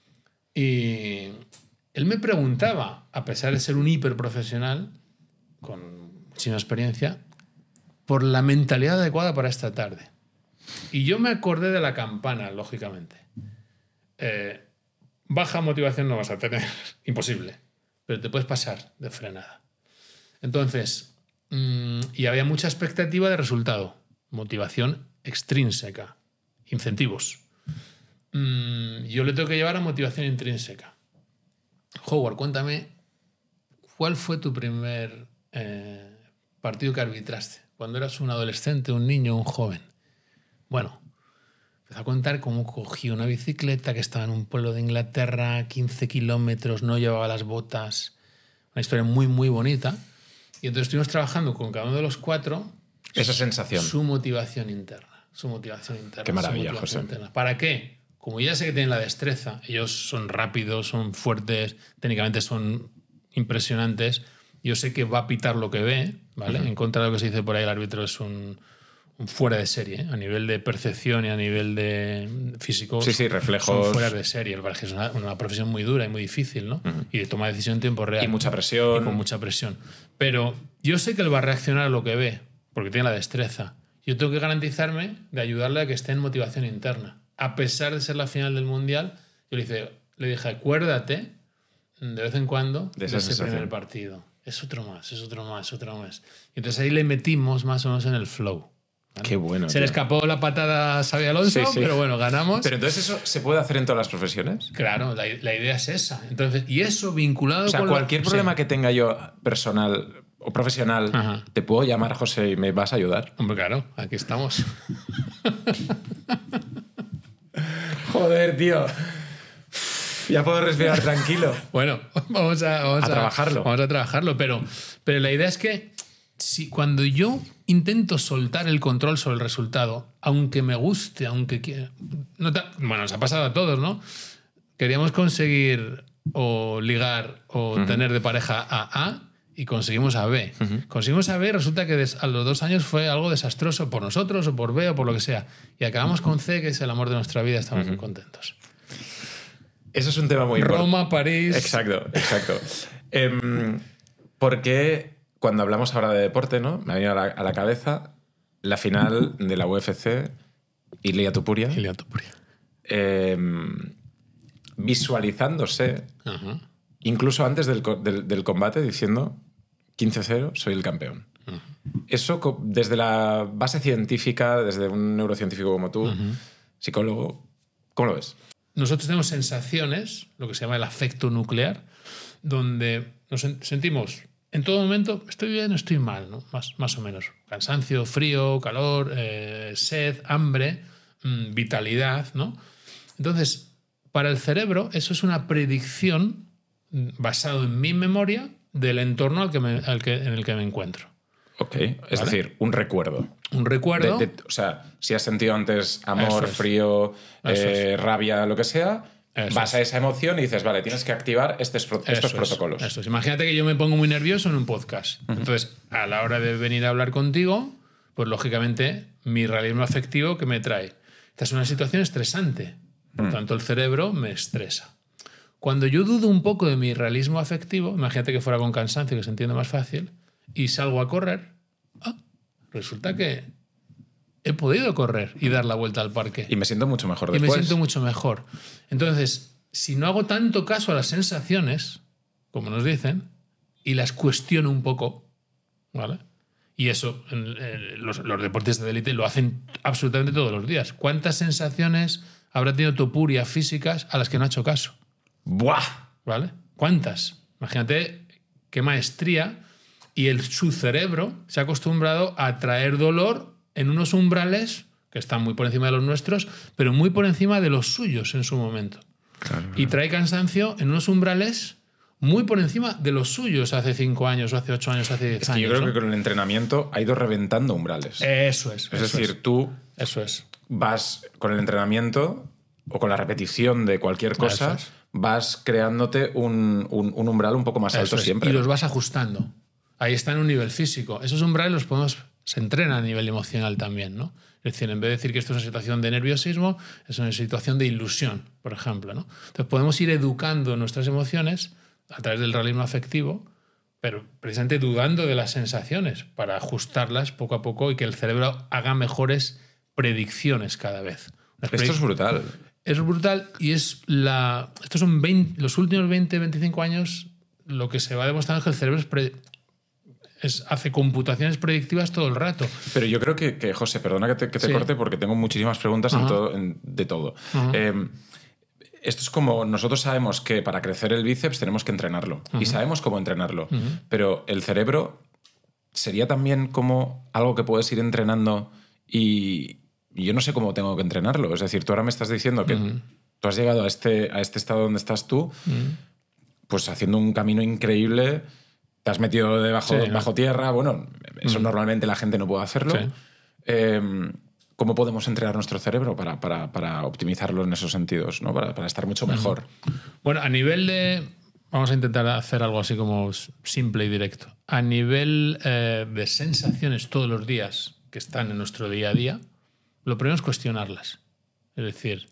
y él me preguntaba, a pesar de ser un hiperprofesional, con muchísima experiencia, por la mentalidad adecuada para esta tarde. Y yo me acordé de la campana, lógicamente. Eh, baja motivación no vas a tener, imposible, pero te puedes pasar de frenada. Entonces, mmm, y había mucha expectativa de resultado, motivación extrínseca, incentivos. Mmm, yo le tengo que llevar a motivación intrínseca. Howard, cuéntame, ¿cuál fue tu primer eh, partido que arbitraste? Cuando eras un adolescente, un niño, un joven. Bueno, empezó a contar cómo cogí una bicicleta que estaba en un pueblo de Inglaterra, quince kilómetros, no llevaba las botas. Una historia muy, muy bonita. Y entonces estuvimos trabajando con cada uno de los cuatro. Esa sensación. Su motivación interna. Su motivación interna. Qué maravilla, José. Interna. ¿Para qué? Como ya sé que tienen la destreza, ellos son rápidos, son fuertes, técnicamente son impresionantes, yo sé que va a pitar lo que ve, ¿vale? Uh-huh. En contra de lo que se dice por ahí, el árbitro es un, un fuera de serie, ¿eh? A nivel de percepción y a nivel de físico. Sí, sí, reflejos. Son fuera de serie. El baraje es una, una profesión muy dura y muy difícil, ¿no? Uh-huh. Y de toma de decisión en tiempo real. Y mucha presión. Y con mucha presión. Pero yo sé que él va a reaccionar a lo que ve, porque tiene la destreza. Yo tengo que garantizarme de ayudarle a que esté en motivación interna. A pesar de ser la final del Mundial, yo le dije, le dije acuérdate de vez en cuando de, de ese primer partido. Es otro más, es otro más, es otro más. Y entonces ahí le metimos más o menos en el flow. ¿vale? Qué bueno. Se tío. le escapó la patada a Xabi Alonso, Sí, sí. pero bueno, ganamos. Pero entonces eso se puede hacer en todas las profesiones. Claro, la, la idea es esa. Entonces, y eso vinculado O sea, con cualquier lo... problema sí. que tenga yo personal o profesional, Ajá. te puedo llamar, José, y me vas a ayudar. Hombre, claro, aquí estamos. Joder, tío. Ya puedo respirar tranquilo. Bueno, vamos a, vamos A trabajarlo. Vamos a trabajarlo, pero, pero la idea es que si cuando yo intento soltar el control sobre el resultado, aunque me guste, aunque quiera... No te, bueno, nos ha pasado a todos, ¿no? Queríamos conseguir o ligar o uh-huh. tener de pareja a A y conseguimos a B. Uh-huh. Conseguimos a B y resulta que a los dos años fue algo desastroso por nosotros o por B o por lo que sea. Y acabamos con C, que es el amor de nuestra vida, estamos uh-huh. muy contentos. Eso es un tema muy importante. Roma, París... Exacto, exacto. eh, porque cuando hablamos ahora de deporte, ¿no? Me ha venido a la, a la cabeza la final de la U F C, Ilia Topuria. Ilia Topuria. Eh, visualizándose, uh-huh. incluso antes del, del, del combate, diciendo quince cero, soy el campeón. Uh-huh. Eso, desde la base científica, desde un neurocientífico como tú, uh-huh. psicólogo, ¿cómo lo ves? Nosotros tenemos sensaciones, lo que se llama el afecto nuclear, donde nos sentimos en todo momento, estoy bien, estoy mal, ¿no? Más, más o menos. Cansancio, frío, calor, eh, sed, hambre, mmm, vitalidad, ¿no? Entonces, para el cerebro eso es una predicción basado en mi memoria del entorno al que me, al que, en el que me encuentro. Ok, es ¿vale? decir, un recuerdo. Un recuerdo. De, de, o sea, si has sentido antes amor, es. frío, eh, es. rabia, lo que sea, eso vas es. a esa emoción y dices, vale, tienes que activar estos, estos eso protocolos. Es. Eso es. Imagínate que yo me pongo muy nervioso en un podcast. Uh-huh. Entonces, a la hora de venir a hablar contigo, pues lógicamente mi realismo afectivo que me trae. Esta es una situación estresante. Por uh-huh. tanto, el cerebro me estresa. Cuando yo dudo un poco de mi realismo afectivo, imagínate que fuera con cansancio, que se entiende más fácil, y salgo a correr, ah, resulta que he podido correr y dar la vuelta al parque. Y me siento mucho mejor después. Y me siento mucho mejor. Entonces, si no hago tanto caso a las sensaciones, como nos dicen, y las cuestiono un poco, ¿vale? Y eso, en, en, los, los deportistas de élite lo hacen absolutamente todos los días. ¿Cuántas sensaciones habrá tenido Topuria físicas a las que no ha hecho caso? ¡Buah! ¿Vale? ¿Cuántas? Imagínate qué maestría. Y el, su cerebro se ha acostumbrado a traer dolor en unos umbrales que están muy por encima de los nuestros, pero muy por encima de los suyos en su momento. Claro, claro. Y trae cansancio en unos umbrales muy por encima de los suyos hace cinco años, o hace ocho años, hace diez es que años. Yo creo ¿no? que con el entrenamiento ha ido reventando umbrales. Eso es. Es eso decir, es. tú eso es. vas con el entrenamiento o con la repetición de cualquier cosa, es. vas creándote un, un, un umbral un poco más alto es. siempre. Y los vas ajustando. Ahí está en un nivel físico. Esos umbrales los podemos, se entrenan a nivel emocional también, ¿no? Es decir, en vez de decir que esto es una situación de nerviosismo, es una situación de ilusión, por ejemplo, ¿no? Entonces podemos ir educando nuestras emociones a través del realismo afectivo, pero precisamente dudando de las sensaciones para ajustarlas poco a poco y que el cerebro haga mejores predicciones cada vez. Esto es brutal. Es brutal y es la... Estos son veinte, los últimos veinte, veinticinco años, lo que se va demostrando es que el cerebro es... Pre, Es, hace computaciones predictivas todo el rato. Pero yo creo que, que José, perdona que te, que te sí. corte porque tengo muchísimas preguntas en todo, en, de todo. Eh, esto es como nosotros sabemos que para crecer el bíceps tenemos que entrenarlo. Uh-huh. Y sabemos cómo entrenarlo. Uh-huh. Pero el cerebro sería también como algo que puedes ir entrenando y yo no sé cómo tengo que entrenarlo. Es decir, tú ahora me estás diciendo que uh-huh. tú has llegado a este, a este estado donde estás tú, uh-huh. pues haciendo un camino increíble. Te has metido debajo, sí, bajo tierra. Bueno, eso mm. normalmente la gente no puede hacerlo. Sí. Eh, ¿Cómo podemos entrenar nuestro cerebro para, para, para optimizarlo en esos sentidos, ¿no? para, para estar mucho mejor? Bueno, a nivel de... Vamos a intentar hacer algo así como simple y directo. A nivel eh, de sensaciones todos los días que están en nuestro día a día, lo primero es cuestionarlas. Es decir,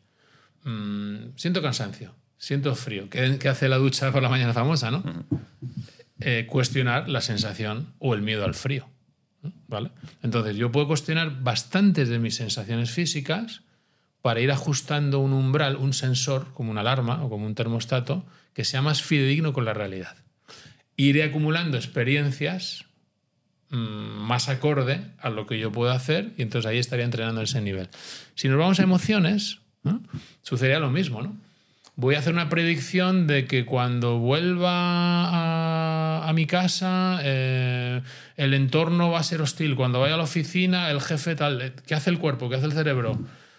mmm, siento cansancio, siento frío. ¿Qué, qué hace la ducha por la mañana famosa, no? Mm. Eh, cuestionar la sensación o el miedo al frío, ¿vale? Entonces yo puedo cuestionar bastantes de mis sensaciones físicas para ir ajustando un umbral, un sensor, como una alarma o como un termostato, que sea más fidedigno con la realidad. Iré acumulando experiencias mmm, más acorde a lo que yo puedo hacer y entonces ahí estaría entrenando ese nivel. Si nos vamos a emociones, ¿no? Sucedería lo mismo, ¿no? Voy a hacer una predicción de que cuando vuelva a, a mi casa eh, el entorno va a ser hostil. Cuando vaya a la oficina, el jefe tal... ¿Qué hace el cuerpo? ¿Qué hace el cerebro?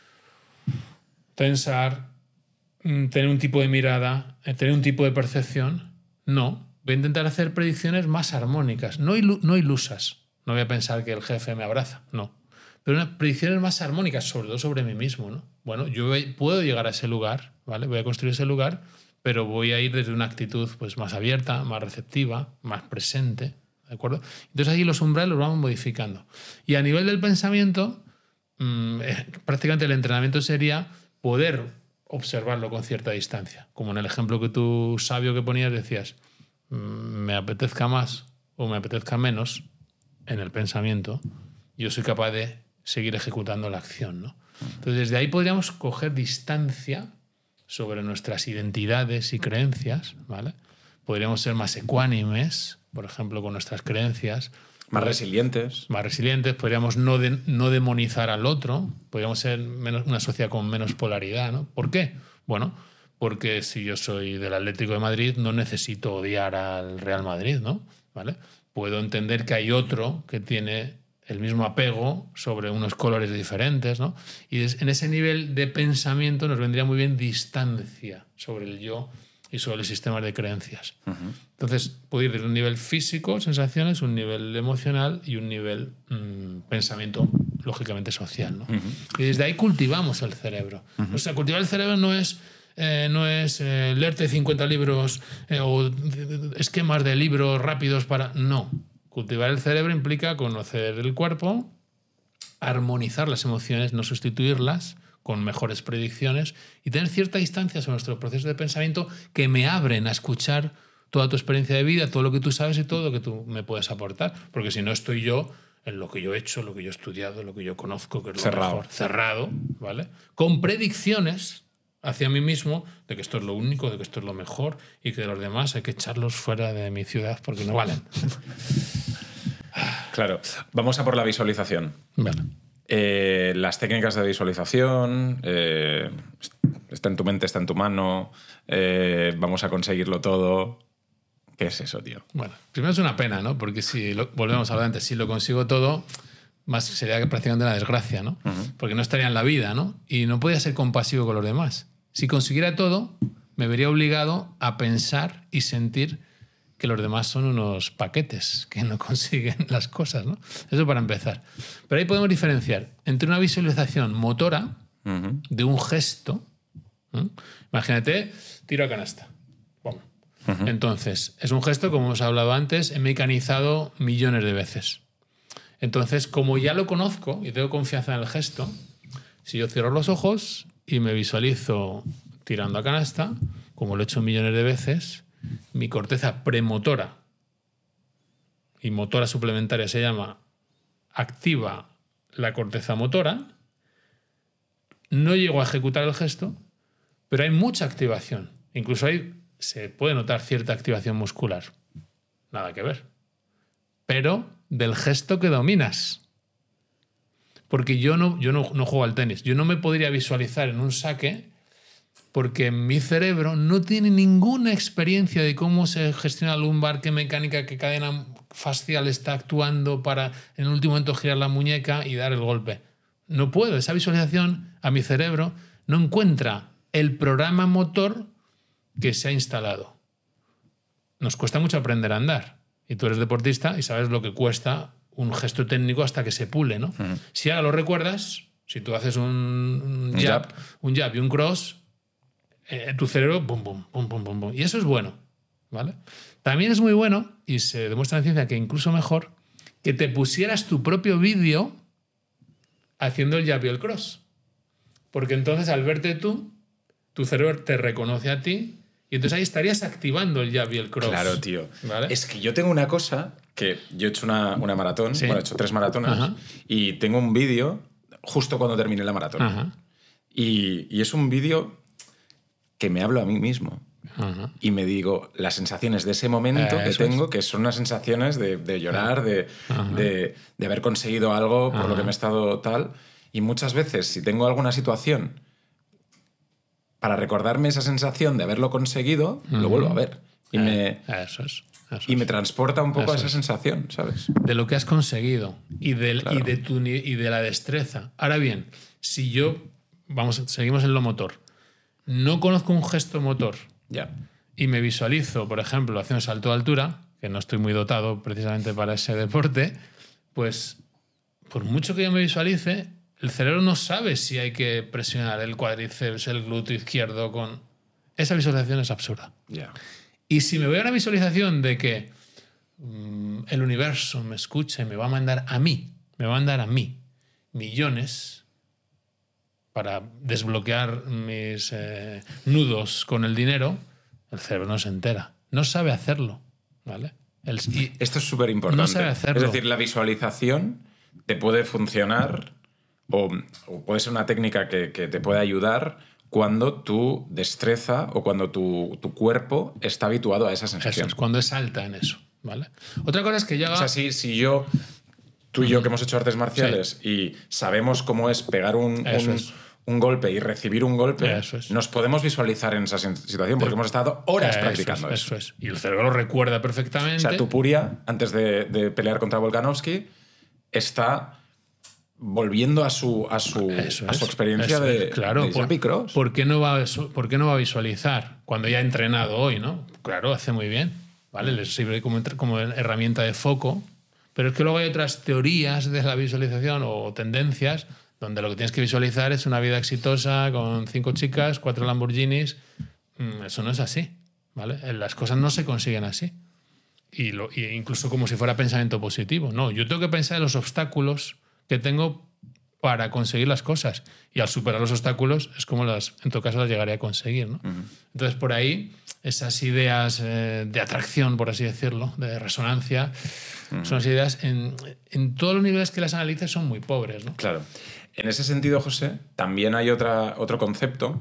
Pensar, tener un tipo de mirada, tener un tipo de percepción. No. Voy a intentar hacer predicciones más armónicas, no, ilu- no ilusas. No voy a pensar que el jefe me abraza, no. Pero unas predicciones más armónicas, sobre todo sobre mí mismo, ¿no? Bueno, yo puedo llegar a ese lugar, ¿vale? Voy a construir ese lugar, pero voy a ir desde una actitud pues, más abierta, más receptiva, más presente, ¿de acuerdo? Entonces ahí los umbrales los vamos modificando. Y a nivel del pensamiento, mmm, eh, prácticamente el entrenamiento sería poder observarlo con cierta distancia. Como en el ejemplo que tú, sabio, que ponías, decías, mmm, me apetezca más o me apetezca menos en el pensamiento, yo soy capaz de seguir ejecutando la acción, ¿no? Entonces, desde ahí podríamos coger distancia sobre nuestras identidades y creencias, ¿vale? Podríamos ser más ecuánimes, por ejemplo, con nuestras creencias. Más resilientes. Más resilientes. Podríamos no, de, no demonizar al otro. Podríamos ser menos, una sociedad con menos polaridad, ¿no? ¿Por qué? Bueno, porque si yo soy del Atlético de Madrid, no necesito odiar al Real Madrid, ¿no? ¿Vale? Puedo entender que hay otro que tiene el mismo apego sobre unos colores diferentes, ¿no? Y en ese nivel de pensamiento nos vendría muy bien distancia sobre el yo y sobre el sistema de creencias. Uh-huh. Entonces, puedo ir desde un nivel físico, sensaciones, un nivel emocional y un nivel mmm, pensamiento, lógicamente, social, ¿no? Uh-huh. Y desde ahí cultivamos el cerebro. Uh-huh. O sea, cultivar el cerebro no es, eh, no es eh, leerte cincuenta libros eh, o esquemas de libros rápidos para... No. Cultivar el cerebro implica conocer el cuerpo, armonizar las emociones, no sustituirlas, con mejores predicciones y tener cierta distancia sobre nuestro proceso de pensamiento que me abren a escuchar toda tu experiencia de vida, todo lo que tú sabes y todo lo que tú me puedes aportar. Porque si no estoy yo en lo que yo he hecho, lo que yo he estudiado, lo que yo conozco, que es lo cerrado. mejor, cerrado, ¿vale? Con predicciones hacia mí mismo de que esto es lo único, de que esto es lo mejor y que de los demás hay que echarlos fuera de mi ciudad porque no valen. Claro. Vamos a por la visualización. Vale. Eh, las técnicas de visualización, eh, está en tu mente, está en tu mano, eh, vamos a conseguirlo todo. ¿Qué es eso, tío? Bueno, primero es una pena, ¿no? Porque si lo, volvemos a hablar antes, si lo consigo todo, más sería prácticamente una desgracia, ¿no? Uh-huh. Porque no estaría en la vida, ¿no? Y no podría ser compasivo con los demás. Si consiguiera todo, me vería obligado a pensar y sentir que los demás son unos paquetes que no consiguen las cosas, ¿no? Eso para empezar. Pero ahí podemos diferenciar entre una visualización motora, uh-huh, de un gesto, ¿no? Imagínate, tiro a canasta. Bom. Uh-huh. Entonces, es un gesto, como hemos hablado antes, he mecanizado millones de veces. Entonces, como ya lo conozco y tengo confianza en el gesto, si yo cierro los ojos y me visualizo tirando a canasta, como lo he hecho millones de veces, mi corteza premotora y motora suplementaria se llama, activa la corteza motora, no llego a ejecutar el gesto, pero hay mucha activación. Incluso ahí se puede notar cierta activación muscular. Nada que ver. Pero del gesto que dominas. Porque yo no, yo no, no juego al tenis. Yo no me podría visualizar en un saque porque mi cerebro no tiene ninguna experiencia de cómo se gestiona el lumbar, qué mecánica, qué cadena facial está actuando para en el último momento girar la muñeca y dar el golpe. No puedo. Esa visualización a mi cerebro no encuentra el programa motor que se ha instalado. Nos cuesta mucho aprender a andar. Y tú eres deportista y sabes lo que cuesta un gesto técnico hasta que se pule, ¿no? Uh-huh. Si ahora lo recuerdas, si tú haces un, un, jab, jab, un jab y un cross, eh, tu cerebro, bum, bum, bum, bum, bum, bum. Y eso es bueno, ¿vale? También es muy bueno, y se demuestra en ciencia que incluso mejor, que te pusieras tu propio vídeo haciendo el jab y el cross. Porque entonces, al verte tú, tu cerebro te reconoce a ti y entonces ahí estarías activando el jab y el cross. Claro, tío. ¿Vale? Es que yo tengo una cosa que yo he hecho una, una maratón, ¿sí? Bueno, he hecho tres maratones. Ajá. Y tengo un vídeo justo cuando terminé la maratón. Ajá. Y, y es un vídeo que me hablo a mí mismo. uh-huh. y me digo las sensaciones de ese momento eh, que tengo, es. que son unas sensaciones de, de llorar, de, uh-huh. de, de haber conseguido algo por uh-huh. lo que me he estado tal. Y muchas veces, si tengo alguna situación, para recordarme esa sensación de haberlo conseguido, uh-huh. lo vuelvo a ver. Y, eh, me, eso es, eso y me transporta un poco eso a esa es. sensación, ¿sabes? De lo que has conseguido y de, claro. y, de tu, y de la destreza. Ahora bien, si yo, vamos, seguimos en lo motor, no conozco un gesto motor yeah. y me visualizo, por ejemplo, haciendo salto de altura, que no estoy muy dotado precisamente para ese deporte, pues por mucho que yo me visualice, el cerebro no sabe si hay que presionar el cuádriceps, el glúteo izquierdo con... Esa visualización es absurda. Yeah. Y si me voy a una visualización de que mmm, el universo me escucha y me va a mandar a mí, me va a mandar a mí millones para desbloquear mis eh, nudos con el dinero, el cerebro no se entera. No sabe hacerlo, ¿vale? El, y Esto es súper importante. No sabe hacerlo. Es decir, la visualización te puede funcionar o, o puede ser una técnica que, que te puede ayudar cuando tu destreza o cuando tu, tu cuerpo está habituado a esa sensación. Eso es, cuando es alta en eso, ¿vale? Otra cosa es que yo haga... O sea, si, si yo... Tú y yo que hemos hecho artes marciales sí. y sabemos cómo es pegar un, un, es. un golpe y recibir un golpe, es. nos podemos visualizar en esa situación porque hemos estado horas eso practicando es, eso. Eso es. Y el cerebro lo recuerda perfectamente. O sea, Tupuria, antes de, de pelear contra Volkanovski, está volviendo a su, a su, a su experiencia de, claro, de por, cross. ¿por qué no va a, ¿Por qué no va a visualizar cuando ya ha entrenado hoy, no? Claro, hace muy bien, ¿vale? Les sirve como, como herramienta de foco. Pero es que luego hay otras teorías de la visualización o tendencias donde lo que tienes que visualizar es una vida exitosa con cinco chicas, cuatro Lamborghinis. Eso no es así, ¿vale? Las cosas no se consiguen así. Y, lo, y incluso como si fuera pensamiento positivo. No, yo tengo que pensar en los obstáculos que tengo para conseguir las cosas. Y al superar los obstáculos es como las, en todo caso las llegaré a conseguir, ¿no? Uh-huh. Entonces, por ahí, esas ideas eh, de atracción, por así decirlo, de resonancia, uh-huh. son las ideas en, en todos los niveles que las analices son muy pobres, ¿no? Claro. En ese sentido, José, también hay otra, otro concepto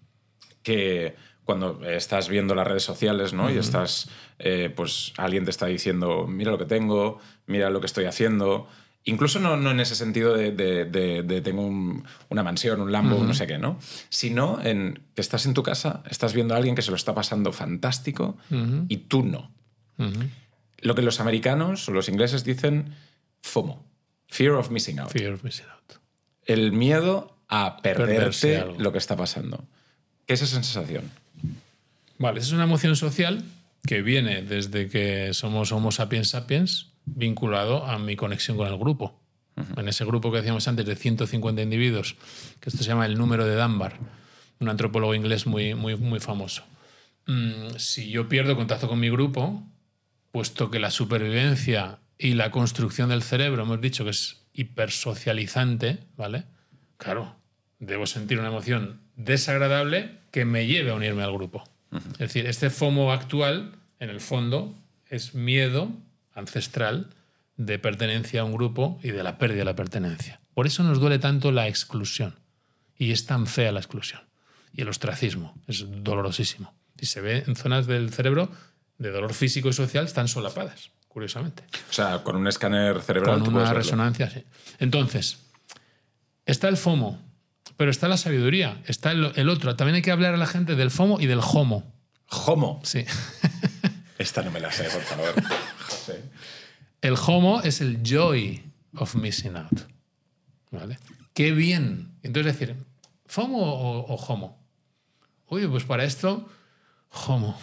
que cuando estás viendo las redes sociales, ¿no? Uh-huh. Y estás, eh, pues alguien te está diciendo, mira lo que tengo, mira lo que estoy haciendo... Incluso no, no en ese sentido de, de, de, de tengo un, una mansión, un Lambo, uh-huh. no sé qué, ¿no? Sino en que estás en tu casa, estás viendo a alguien que se lo está pasando fantástico uh-huh. y tú no. Uh-huh. Lo que los americanos o los ingleses dicen FOMO, Fear of Missing Out. Fear of Missing Out. El miedo a perderte lo que está pasando. ¿Qué es esa sensación? Vale, esa es una emoción social que viene desde que somos Homo sapiens sapiens, vinculado a mi conexión con el grupo. Uh-huh. En ese grupo que decíamos antes de ciento cincuenta individuos, que esto se llama el número de Dunbar, un antropólogo inglés muy, muy, muy famoso. Mm, si yo pierdo contacto con mi grupo, puesto que la supervivencia y la construcción del cerebro, hemos dicho que es hipersocializante, ¿vale? Claro, debo sentir una emoción desagradable que me lleve a unirme al grupo. Uh-huh. Es decir, este FOMO actual, en el fondo, es miedo ancestral de pertenencia a un grupo y de la pérdida de la pertenencia. Por eso nos duele tanto la exclusión. Y es tan fea la exclusión. Y el ostracismo es dolorosísimo. Y se ve en zonas del cerebro de dolor físico y social están solapadas, curiosamente. O sea, con un escáner cerebral. Con una resonancia, sí. Entonces, está el FOMO, pero está la sabiduría, está el, el otro. También hay que hablar a la gente del FOMO y del HOMO. ¿HOMO? Sí. Esta no me la sé, por favor. José. El HOMO es el joy of missing out. ¿Vale? ¡Qué bien! Entonces, decir, ¿FOMO o, o HOMO? Uy, pues para esto, HOMO.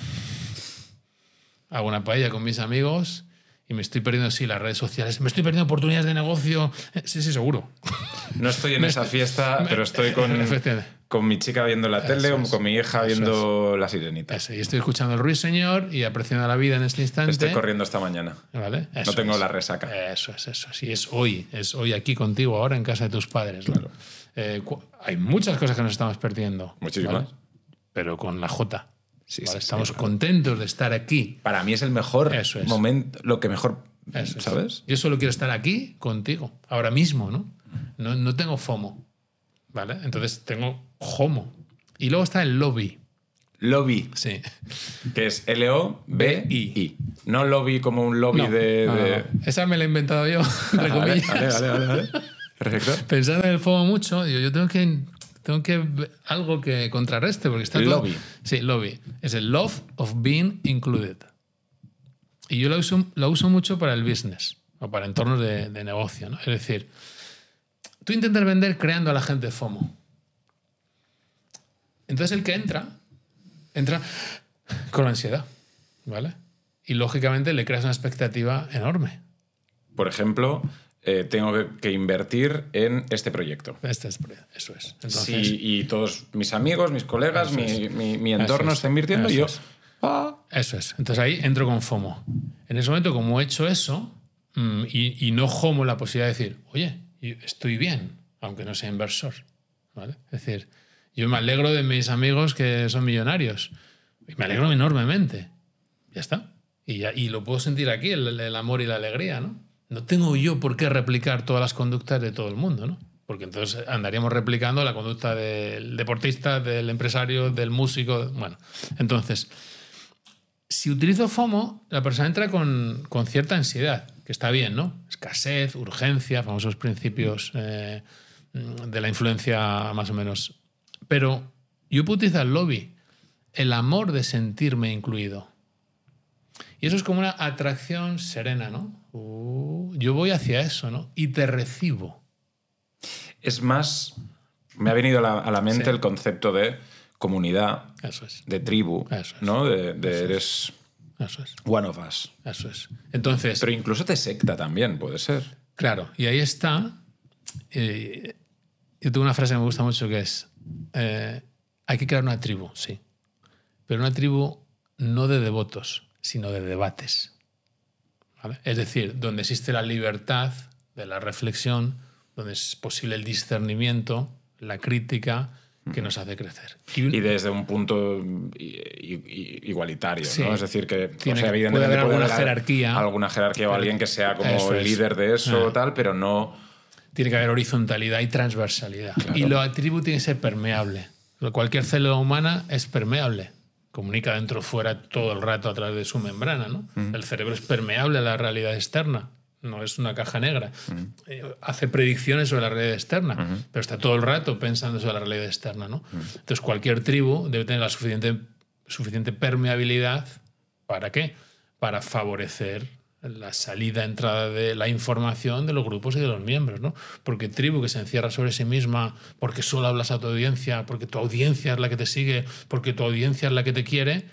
Hago una paella con mis amigos y me estoy perdiendo, sí, las redes sociales. Me estoy perdiendo oportunidades de negocio. Sí, sí, seguro. No estoy en esa fiesta, me, pero estoy con, con mi chica viendo la tele o con mi hija viendo La Sirenita. Eso, y estoy escuchando el ruiseñor y apreciando la vida en este instante. Estoy corriendo esta mañana. ¿Vale? Eso no tengo es. la resaca. Eso es, eso. Sí, es hoy. Es hoy aquí contigo, ahora en casa de tus padres. Claro. Eh, hay muchas cosas que nos estamos perdiendo. Muchísimas. ¿Vale? Pero con la J. Sí, ¿vale? sí, Estamos sí, contentos de estar aquí. Para mí es el mejor eso es. momento, lo que mejor, eso ¿sabes? Es. Yo solo quiero estar aquí contigo, ahora mismo, ¿no? No, no tengo FOMO, ¿vale? Entonces tengo HOMO. Y luego está el lobby. lobby. Sí. Que es L O B I. No lobby como un lobby No, de, no, de... no. Esa me la he inventado yo, entre vale, comillas. vale, vale, vale, vale. Perfecto. Pensando en el FOMO mucho, digo, yo tengo que, tengo que ver algo que contrarreste, porque está El todo... lobby. Sí, lobby. Es el love of being included. Y yo lo uso, lo uso mucho para el business, o para entornos de, de negocio, ¿no? Es decir, tú intentas vender creando a la gente FOMO. Entonces el que entra, entra con la ansiedad, ¿vale? Y lógicamente le creas una expectativa enorme. Por ejemplo, eh, tengo que, que invertir en este proyecto. Este es, eso es. Entonces, sí, y todos mis amigos, mis colegas, mi, es. mi, mi entorno es. está invirtiendo eso y yo... Es. Ah. Eso es. Entonces ahí entro con FOMO. En ese momento, como he hecho eso, mmm, y, y no homo la posibilidad de decir, oye, estoy bien, aunque no sea inversor, ¿vale? Es decir, yo me alegro de mis amigos que son millonarios. Y me alegro enormemente. Ya está. Y, ya, y lo puedo sentir aquí, el, el amor y la alegría, ¿no? No tengo yo por qué replicar todas las conductas de todo el mundo, ¿no? Porque entonces andaríamos replicando la conducta del deportista, del empresario, del músico. Bueno, entonces, si utilizo FOMO, la persona entra con, con cierta ansiedad, que está bien, ¿no? Escasez, urgencia, famosos principios eh, de la influencia más o menos. Pero yo puedo utilizar el lobby, el amor de sentirme incluido. Y eso es como una atracción serena, ¿no? Uh, yo voy hacia eso, ¿no? Y te recibo. Es más, me ha venido a la, a la mente sí. el concepto de comunidad, eso es. de tribu, eso es. ¿no? De, de eso eres es. Eso es. one of us. Eso es. Entonces, pero incluso te secta también, puede ser. Claro, y ahí está. Eh, yo tengo una frase que me gusta mucho que es, eh, hay que crear una tribu, sí, pero una tribu no de devotos, sino de debates. ¿Vale? Es decir, donde existe la libertad de la reflexión, donde es posible el discernimiento, la crítica, que nos hace crecer. Y, un... y desde un punto igualitario, sí. ¿no? Es decir, que Tiene, o sea, evidentemente puede haber alguna puede haber jerarquía. Alguna jerarquía o alguien que sea como el líder de eso o ah. tal, pero no... Tiene que haber horizontalidad y transversalidad. Claro. Y la tribu tiene que ser permeable. Cualquier célula humana es permeable. Comunica dentro o fuera todo el rato a través de su membrana, ¿no? Uh-huh. El cerebro es permeable a la realidad externa. No es una caja negra. Uh-huh. Eh, hace predicciones sobre la realidad externa, uh-huh. pero está todo el rato pensando sobre la realidad externa, ¿no? Uh-huh. Entonces, cualquier tribu debe tener la suficiente, suficiente permeabilidad. ¿Para qué? Para favorecer la salida, entrada de la información de los grupos y de los miembros, ¿no? Porque tribu que se encierra sobre sí misma, porque solo hablas a tu audiencia, porque tu audiencia es la que te sigue, porque tu audiencia es la que te quiere,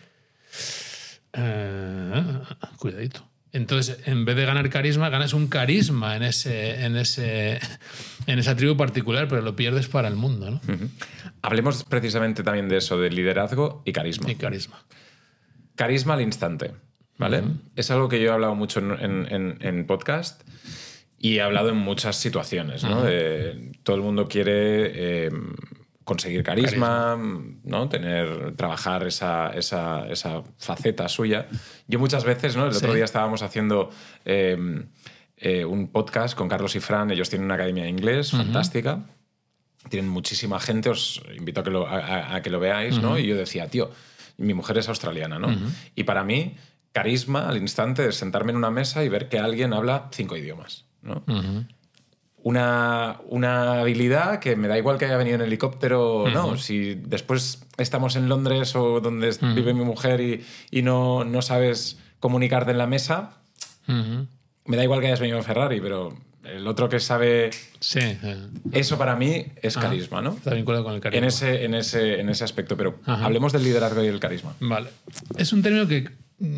eh, cuidadito. Entonces, en vez de ganar carisma, ganas un carisma en, ese, en, ese, en esa tribu particular, pero lo pierdes para el mundo, ¿no? Uh-huh. Hablemos precisamente también de eso, de liderazgo y carisma. Y carisma. Carisma al instante. ¿Vale? Uh-huh. Es algo que yo he hablado mucho en, en, en podcast y he hablado en muchas situaciones, ¿no? Uh-huh. De, todo el mundo quiere eh, conseguir carisma, carisma, ¿no? Tener, trabajar esa, esa, esa faceta suya. Yo muchas veces, ¿no? El otro sí. día estábamos haciendo eh, eh, un podcast con Carlos y Fran, ellos tienen una academia de inglés uh-huh. fantástica, tienen muchísima gente, os invito a que lo, a, a que lo veáis, uh-huh. ¿no? Y yo decía, tío, mi mujer es australiana, ¿no? Uh-huh. Y para mí... carisma al instante de sentarme en una mesa y ver que alguien habla cinco idiomas, ¿no? Uh-huh. Una, una habilidad que me da igual que haya venido en helicóptero o uh-huh. no. Si después estamos en Londres o donde uh-huh. vive mi mujer y, y no, no sabes comunicarte en la mesa, uh-huh. me da igual que hayas venido en Ferrari, pero el otro que sabe... Sí. Eso para mí es uh-huh. carisma, ¿no? Está vinculado con el carisma. En ese, en ese, en ese aspecto, pero uh-huh. hablemos del liderazgo y el carisma. Vale. Es un término que...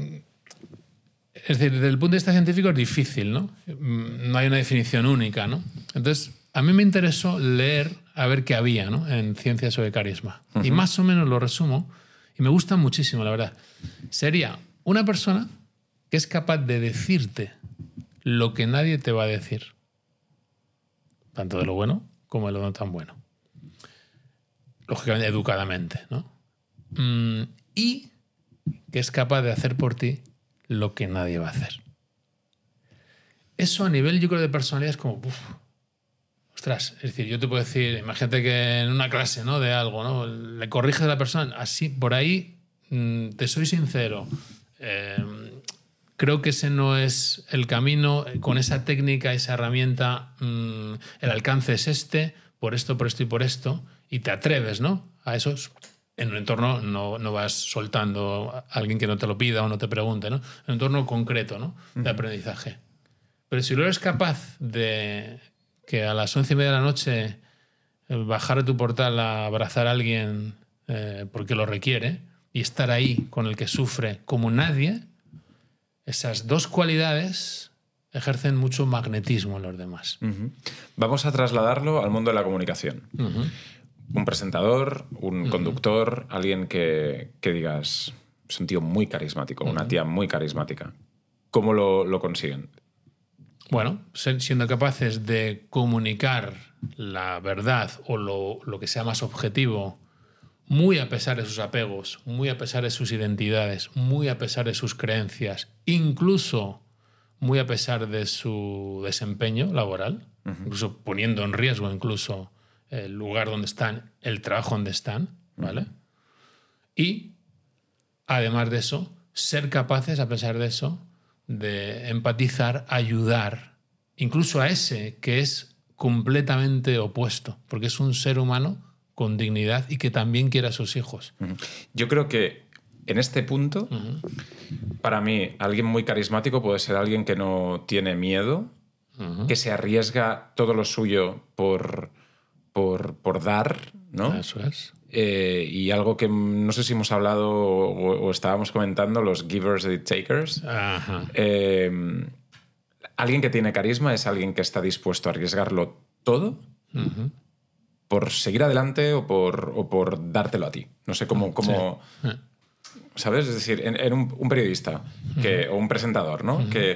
Es decir, desde el punto de vista científico es difícil, ¿no? No hay una definición única, ¿no? Entonces, a mí me interesó leer a ver qué había, ¿no? En ciencias sobre carisma. Uh-huh. Y más o menos lo resumo, y me gusta muchísimo, la verdad. Sería una persona que es capaz de decirte lo que nadie te va a decir. Tanto de lo bueno como de lo no tan bueno. Lógicamente, educadamente, ¿no? Mm, y que es capaz de hacer por ti lo que nadie va a hacer. Eso a nivel, yo creo, de personalidad es como... Uf, ostras, es decir, yo te puedo decir, imagínate que en una clase, ¿no? De algo, ¿no? Le corriges a la persona, así, por ahí mm, te soy sincero, eh, creo que ese no es el camino, con esa técnica, esa herramienta, mmm, el alcance es este, por esto, por esto y por esto, y te atreves, ¿no? A esos. En un entorno no, no vas soltando a alguien que no te lo pida o no te pregunte, ¿no? En un entorno concreto, ¿no? De aprendizaje. Pero si lo eres capaz de que a las once y media de la noche bajar a tu portal a abrazar a alguien eh, porque lo requiere y estar ahí con el que sufre como nadie, esas dos cualidades ejercen mucho magnetismo en los demás. Uh-huh. Vamos a trasladarlo al mundo de la comunicación. Uh-huh. Un presentador, un uh-huh. conductor, alguien que, que digas, es un tío muy carismático, uh-huh. una tía muy carismática. ¿Cómo lo, lo consiguen? Bueno, siendo capaces de comunicar la verdad o lo, lo que sea más objetivo, muy a pesar de sus apegos, muy a pesar de sus identidades, muy a pesar de sus creencias, incluso muy a pesar de su desempeño laboral, uh-huh. incluso poniendo en riesgo incluso el lugar donde están, el trabajo donde están, ¿vale? Uh-huh. Y, además de eso, ser capaces, a pesar de eso, de empatizar, ayudar, incluso a ese que es completamente opuesto, porque es un ser humano con dignidad y que también quiere a sus hijos. Uh-huh. Yo creo que en este punto, uh-huh. para mí, alguien muy carismático puede ser alguien que no tiene miedo, uh-huh. que se arriesga todo lo suyo por, por, por dar, ¿no? Eso es. Eh, y algo que no sé si hemos hablado o, o estábamos comentando, los givers y takers. Ajá. Eh, alguien que tiene carisma es alguien que está dispuesto a arriesgarlo todo uh-huh. por seguir adelante o por, o por dártelo a ti. No sé cómo... cómo sí. ¿Sabes? Es decir, en, en un, un periodista que, uh-huh. o un presentador, ¿no? Uh-huh. que,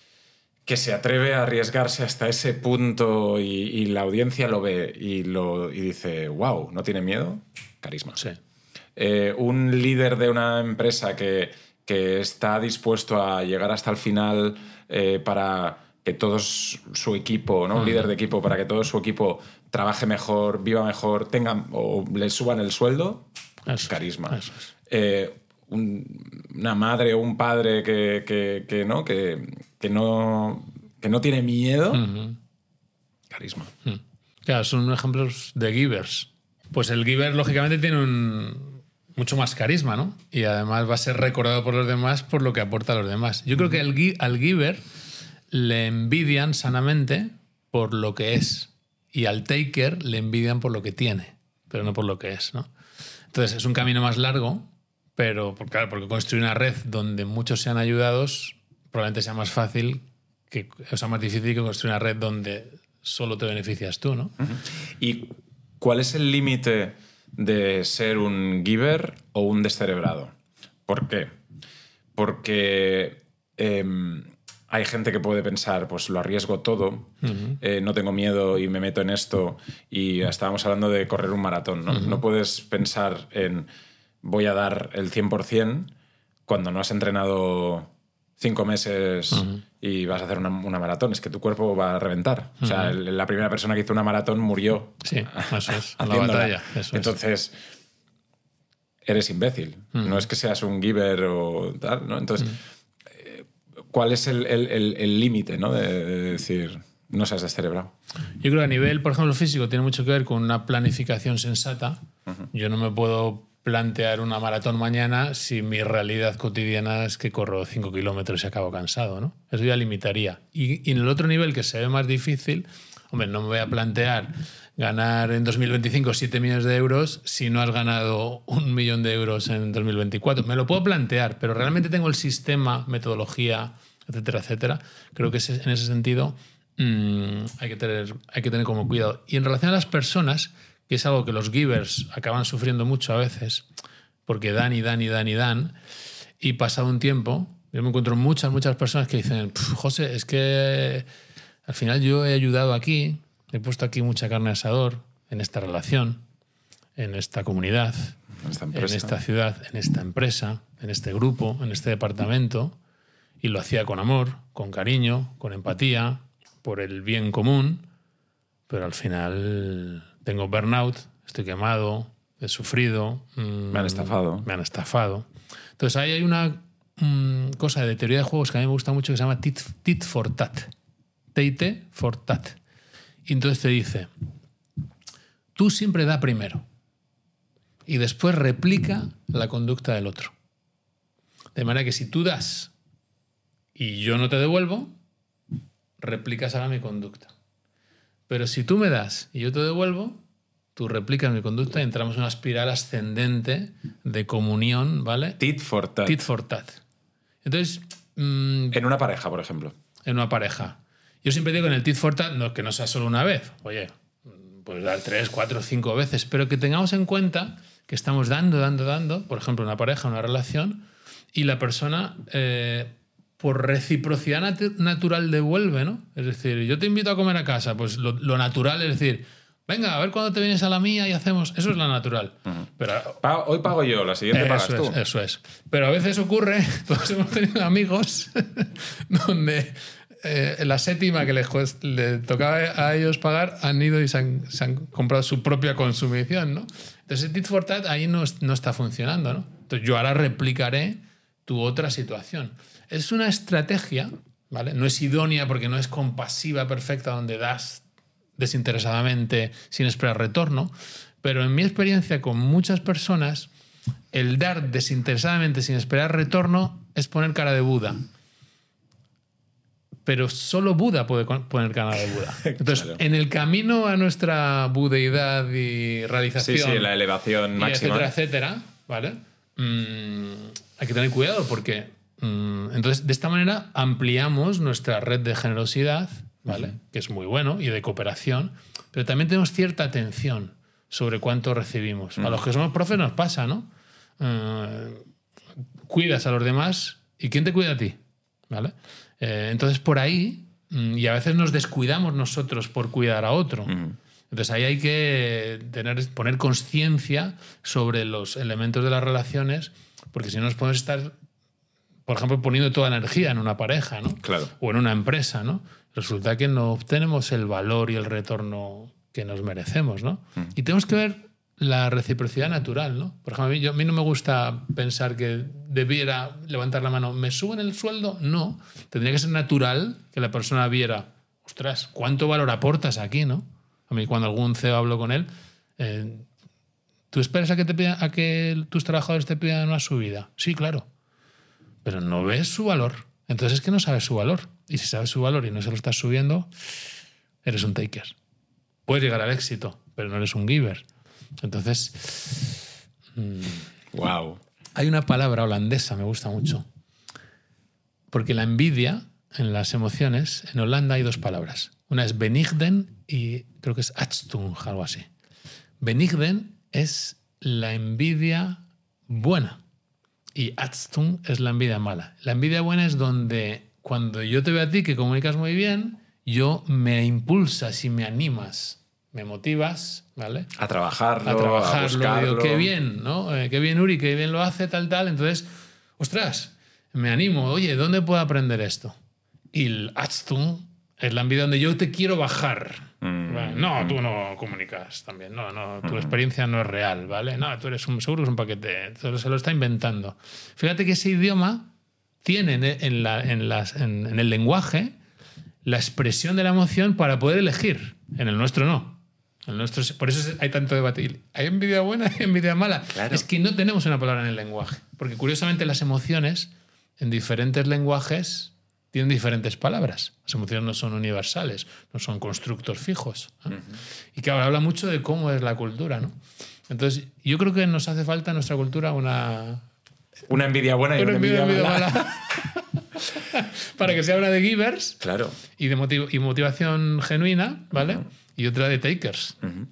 que se atreve a arriesgarse hasta ese punto y, y la audiencia lo ve y, lo, y dice, wow, ¿no tiene miedo? Carisma. Sí. Eh, un líder de una empresa que, que está dispuesto a llegar hasta el final eh, para que todo su equipo, ¿no? Uh-huh. Un líder de equipo, para que todo su equipo trabaje mejor, viva mejor, tengan o le suban el sueldo, eso, carisma. Eso es. Eh, un, una madre o un padre que, que, que, ¿no? Que, que, no, que no tiene miedo, uh-huh. carisma. Uh-huh. Claro, son ejemplos de givers. Pues el giver, lógicamente, tiene un mucho más carisma, ¿no? Y además va a ser recordado por los demás por lo que aporta a los demás. Yo creo que el, al giver le envidian sanamente por lo que es y al taker le envidian por lo que tiene, pero no por lo que es, ¿no? Entonces es un camino más largo, pero claro, porque construir una red donde muchos sean ayudados probablemente sea más fácil, que, o sea, más difícil que construir una red donde solo te beneficias tú, ¿no? Uh-huh. ¿Y cuál es el límite de ser un giver o un descerebrado? ¿Por qué? Porque eh, hay gente que puede pensar, pues lo arriesgo todo, uh-huh. eh, no tengo miedo y me meto en esto, y estábamos hablando de correr un maratón, ¿no? Uh-huh. No puedes pensar en voy a dar el cien por ciento cuando no has entrenado cinco meses uh-huh. y vas a hacer una, una maratón. Es que tu cuerpo va a reventar. Uh-huh. O sea, el, la primera persona que hizo una maratón murió. Sí, eso es. La batalla. Eso Entonces, es. eres imbécil. Uh-huh. No es que seas un giver o tal, ¿no? Entonces, uh-huh. ¿cuál es el, el, el, el límite, ¿no? De, de decir, no seas descerebrado? Yo creo que a nivel, por ejemplo, físico, tiene mucho que ver con una planificación sensata. Uh-huh. Yo no me puedo plantear una maratón mañana si mi realidad cotidiana es que corro cinco kilómetros y acabo cansado, ¿no? Eso ya limitaría. Y, y en el otro nivel, que se ve más difícil, hombre, no me voy a plantear ganar en dos mil veinticinco siete millones de euros si no has ganado un millón de euros en dos mil veinticuatro. Me lo puedo plantear, pero realmente tengo el sistema, metodología, etcétera, etcétera. Creo que en ese sentido mmm, hay que tener, hay que tener como cuidado. Y en relación a las personas, que es algo que los givers acaban sufriendo mucho a veces, porque dan y dan y dan y dan, y pasado un tiempo, yo me encuentro muchas, muchas personas que dicen, José, es que al final yo he ayudado aquí, he puesto aquí mucha carne al asador, en esta relación, en esta comunidad, esta en esta ciudad, en esta empresa, en este grupo, en este departamento, y lo hacía con amor, con cariño, con empatía, por el bien común, pero al final tengo burnout, estoy quemado, he sufrido. Mmm, me han estafado. Me han estafado. Entonces ahí hay una mmm, cosa de teoría de juegos que a mí me gusta mucho que se llama tit, tit for tat. T I T for tat. Y entonces te dice, tú siempre da primero y después replica la conducta del otro. De manera que si tú das y yo no te devuelvo, replicas ahora mi conducta. Pero si tú me das y yo te devuelvo, tú replicas mi conducta y entramos en una espiral ascendente de comunión, ¿vale? Tit for tat. Tit for tat. Entonces... Mmm, en una pareja, por ejemplo. En una pareja. Yo siempre digo en el tit for tat no, que no sea solo una vez. Oye, pues dar tres, cuatro, cinco veces. Pero que tengamos en cuenta que estamos dando, dando, dando, por ejemplo, una pareja, una relación, y la persona... Eh, por reciprocidad nat- natural devuelve, ¿no? Es decir, yo te invito a comer a casa, pues lo, lo natural es decir, venga, a ver cuándo te vienes a la mía y hacemos... Eso es lo natural. Uh-huh. Pero, pa- hoy pago yo, la siguiente pagas es, tú. Eso es. Pero a veces ocurre, todos hemos tenido amigos donde eh, la séptima que les, les tocaba a ellos pagar han ido y se han, se han comprado su propia consumición, ¿no? Entonces el tit for tat ahí no, no está funcionando, ¿no? Entonces yo ahora replicaré tu otra situación. Es una estrategia, ¿vale? No es idónea porque no es compasiva perfecta donde das desinteresadamente sin esperar retorno, pero en mi experiencia con muchas personas, el dar desinteresadamente sin esperar retorno es poner cara de Buda. Pero solo Buda puede poner cara de Buda. Entonces, claro. En el camino a nuestra budeidad y realización... Sí, sí, la elevación máxima. Etcétera, etcétera, ¿vale? Mm, hay que tener cuidado porque... Entonces, de esta manera ampliamos nuestra red de generosidad, ¿vale? Uh-huh. Que es muy bueno, y de cooperación, pero también tenemos cierta atención sobre cuánto recibimos. Uh-huh. A los que somos profes nos pasa, ¿no? Uh, cuidas a los demás y ¿quién te cuida a ti? ¿Vale? Eh, entonces, por ahí, y a veces nos descuidamos nosotros por cuidar a otro. Uh-huh. Entonces, ahí hay que tener, poner conciencia sobre los elementos de las relaciones, porque si no nos podemos estar... por ejemplo, poniendo toda la energía en una pareja, ¿no? Claro. O en una empresa, ¿no? Resulta que no obtenemos el valor y el retorno que nos merecemos, ¿no? Mm. Y tenemos que ver la reciprocidad natural, ¿no? Por ejemplo, a mí, yo, a mí no me gusta pensar que debiera levantar la mano. ¿Me suben el sueldo? No. Tendría que ser natural que la persona viera, ostras, ¿cuánto valor aportas aquí, no? A mí cuando algún C E O hablo con él, eh, ¿tú esperas a que, te pidan, a que tus trabajadores te pidan una subida? Sí, claro. Pero no ves su valor. Entonces es que no sabes su valor. Y si sabes su valor y no se lo estás subiendo, eres un taker. Puedes llegar al éxito, pero no eres un giver. Entonces... Mmm, wow. Hay una palabra holandesa, me gusta mucho. Porque la envidia, en las emociones, en Holanda hay dos palabras. Una es benigden y creo que es achtung, algo así. Benigden es la envidia buena. Y achtung es la envidia mala. La envidia buena es donde cuando yo te veo a ti que comunicas muy bien, yo me impulsas y me animas, me motivas, ¿vale? A trabajarlo, a trabajarlo, a buscarlo. Digo, qué bien, ¿no? Eh, qué bien Uri, qué bien lo hace, tal, tal. Entonces, ostras, me animo. Oye, ¿dónde puedo aprender esto? Y el achtung es la envidia donde yo te quiero bajar. Mm, ¿vale? No, mm. tú no comunicas también. No, no, tu mm. experiencia no es real, ¿vale? No, tú eres un, seguro que es un paquete. Se lo está inventando. Fíjate que ese idioma tiene en, la, en, las, en, en el lenguaje la expresión de la emoción para poder elegir. En el nuestro no. El nuestro, por eso hay tanto debate. Hay envidia buena y envidia mala. Claro. Es que no tenemos una palabra en el lenguaje. Porque curiosamente las emociones en diferentes lenguajes tienen diferentes palabras. Las emociones no son universales, no son constructos fijos. ¿eh? Uh-huh. Y que ahora habla mucho de cómo es la cultura, ¿no? Entonces, yo creo que nos hace falta en nuestra cultura una... Una envidia buena y una, una envidia, envidia mala. mala. Para que sea una de givers, claro, y de motiv- y motivación genuina, ¿vale? Uh-huh. Y otra de takers. Uh-huh.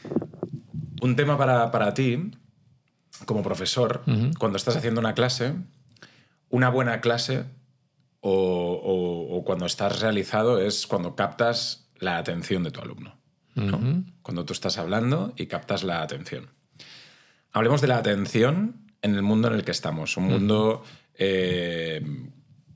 Un tema para, para ti, como profesor, uh-huh. cuando estás haciendo una clase, una buena clase o, o, o cuando estás realizado es cuando captas la atención de tu alumno, ¿no? Uh-huh. Cuando tú estás hablando y captas la atención. Hablemos de la atención en el mundo en el que estamos, un mundo uh-huh. eh,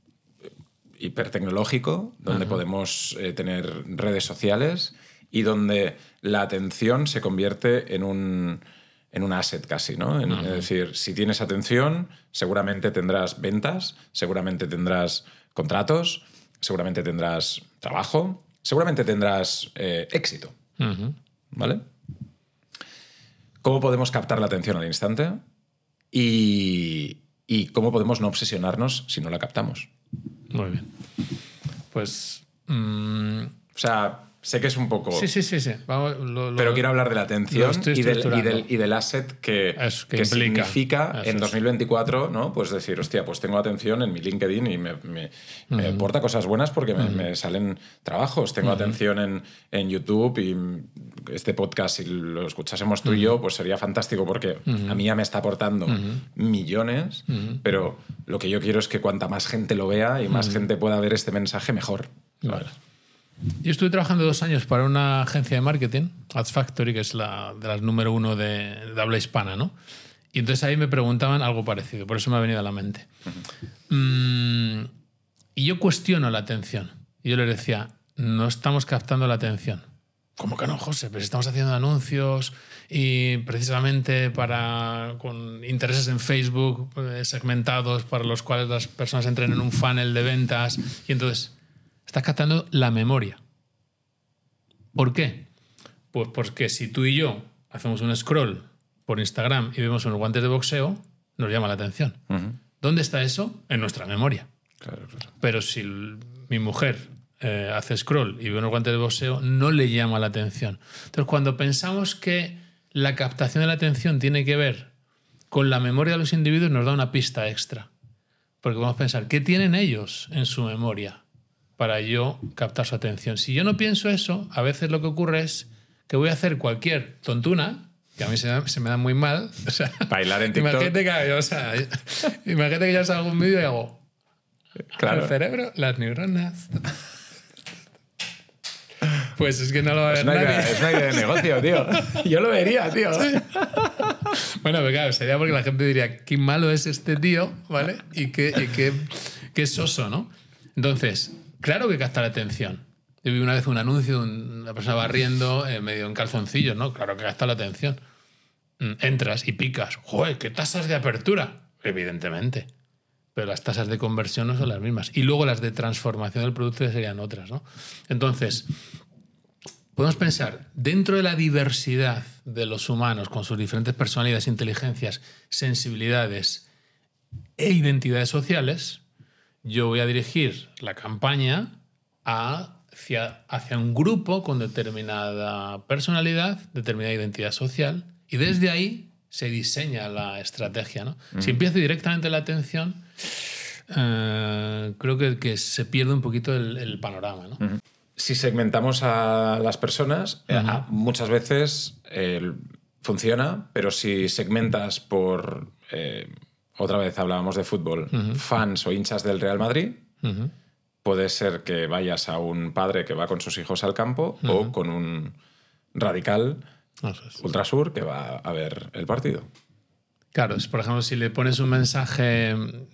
hipertecnológico, donde uh-huh. podemos eh, tener redes sociales y donde la atención se convierte en un, en un asset casi, ¿no? En, uh-huh. Es decir, si tienes atención, seguramente tendrás ventas, seguramente tendrás contratos, seguramente tendrás trabajo, seguramente tendrás eh, éxito. Uh-huh. ¿Vale? ¿Cómo podemos captar la atención al instante? Y, y cómo podemos no obsesionarnos si no la captamos. Muy bien. Pues... Mmm... O sea... Sé que es un poco... Sí, sí, sí. sí. Vamos, lo, lo, pero quiero hablar de la atención y del, y, del, y del asset que, Eso, que, que significa Eso en dos mil veinticuatro, ¿no? Pues decir, hostia, pues tengo atención en mi LinkedIn y me, me, uh-huh. me aporta cosas buenas porque me, uh-huh. me salen trabajos. Tengo uh-huh. atención en, en YouTube y este podcast, si lo escuchásemos tú uh-huh. y yo, pues sería fantástico porque uh-huh. a mí ya me está aportando uh-huh. millones, uh-huh. pero lo que yo quiero es que cuanta más gente lo vea y más uh-huh. gente pueda ver este mensaje, mejor. Vale. Yo estuve trabajando dos años para una agencia de marketing, Ads Factory, que es la de las número uno de, de habla hispana, ¿no? Y entonces ahí me preguntaban algo parecido, por eso me ha venido a la mente. Uh-huh. Mm, y yo cuestiono la atención. Y yo les decía, no estamos captando la atención. ¿Cómo que no, José? Pero estamos haciendo anuncios y precisamente para con intereses en Facebook segmentados para los cuales las personas entren en un funnel de ventas y entonces... Estás captando la memoria. ¿Por qué? Pues porque si tú y yo hacemos un scroll por Instagram y vemos unos guantes de boxeo, nos llama la atención. Uh-huh. ¿Dónde está eso? En nuestra memoria. Claro, claro. Pero si el, mi mujer eh, hace scroll y ve unos guantes de boxeo, no le llama la atención. Entonces, cuando pensamos que la captación de la atención tiene que ver con la memoria de los individuos, nos da una pista extra. Porque vamos a pensar, ¿qué tienen ellos en su memoria para yo captar su atención? Si yo no pienso eso, a veces lo que ocurre es que voy a hacer cualquier tontuna, que a mí se, se me da muy mal. O sea, bailar en TikTok. Imagínate que, o sea, imagínate que yo salgo un vídeo y hago... Claro. El cerebro, las neuronas... Pues es que no lo va a ver es una nadie. Idea, es una idea de negocio, tío. Yo lo vería, tío. Sí. Bueno, pero claro, sería porque la gente diría, qué malo es este tío, ¿vale? Y qué, y qué, qué soso, ¿no? Entonces... Claro que capta la atención. Yo vi una vez un anuncio de una persona barriendo eh, medio en calzoncillos, ¿no? Claro que capta la atención. Entras y picas. ¡Joder, qué tasas de apertura! Evidentemente. Pero las tasas de conversión no son las mismas. Y luego las de transformación del producto serían otras, ¿no? Entonces, podemos pensar, dentro de la diversidad de los humanos, con sus diferentes personalidades, inteligencias, sensibilidades e identidades sociales... Yo voy a dirigir la campaña hacia, hacia un grupo con determinada personalidad, determinada identidad social, y desde ahí se diseña la estrategia, ¿no? Uh-huh. Si empiezo directamente la atención, eh, creo que, que se pierde un poquito el, el panorama, ¿no? Uh-huh. Si segmentamos a las personas, uh-huh. eh, muchas veces eh, funciona, pero si segmentas por... Eh, otra vez hablábamos de fútbol, uh-huh. fans o hinchas del Real Madrid, uh-huh. puede ser que vayas a un padre que va con sus hijos al campo uh-huh. o con un radical es. ultrasur que va a ver el partido. Claro, es, por ejemplo, si le pones un mensaje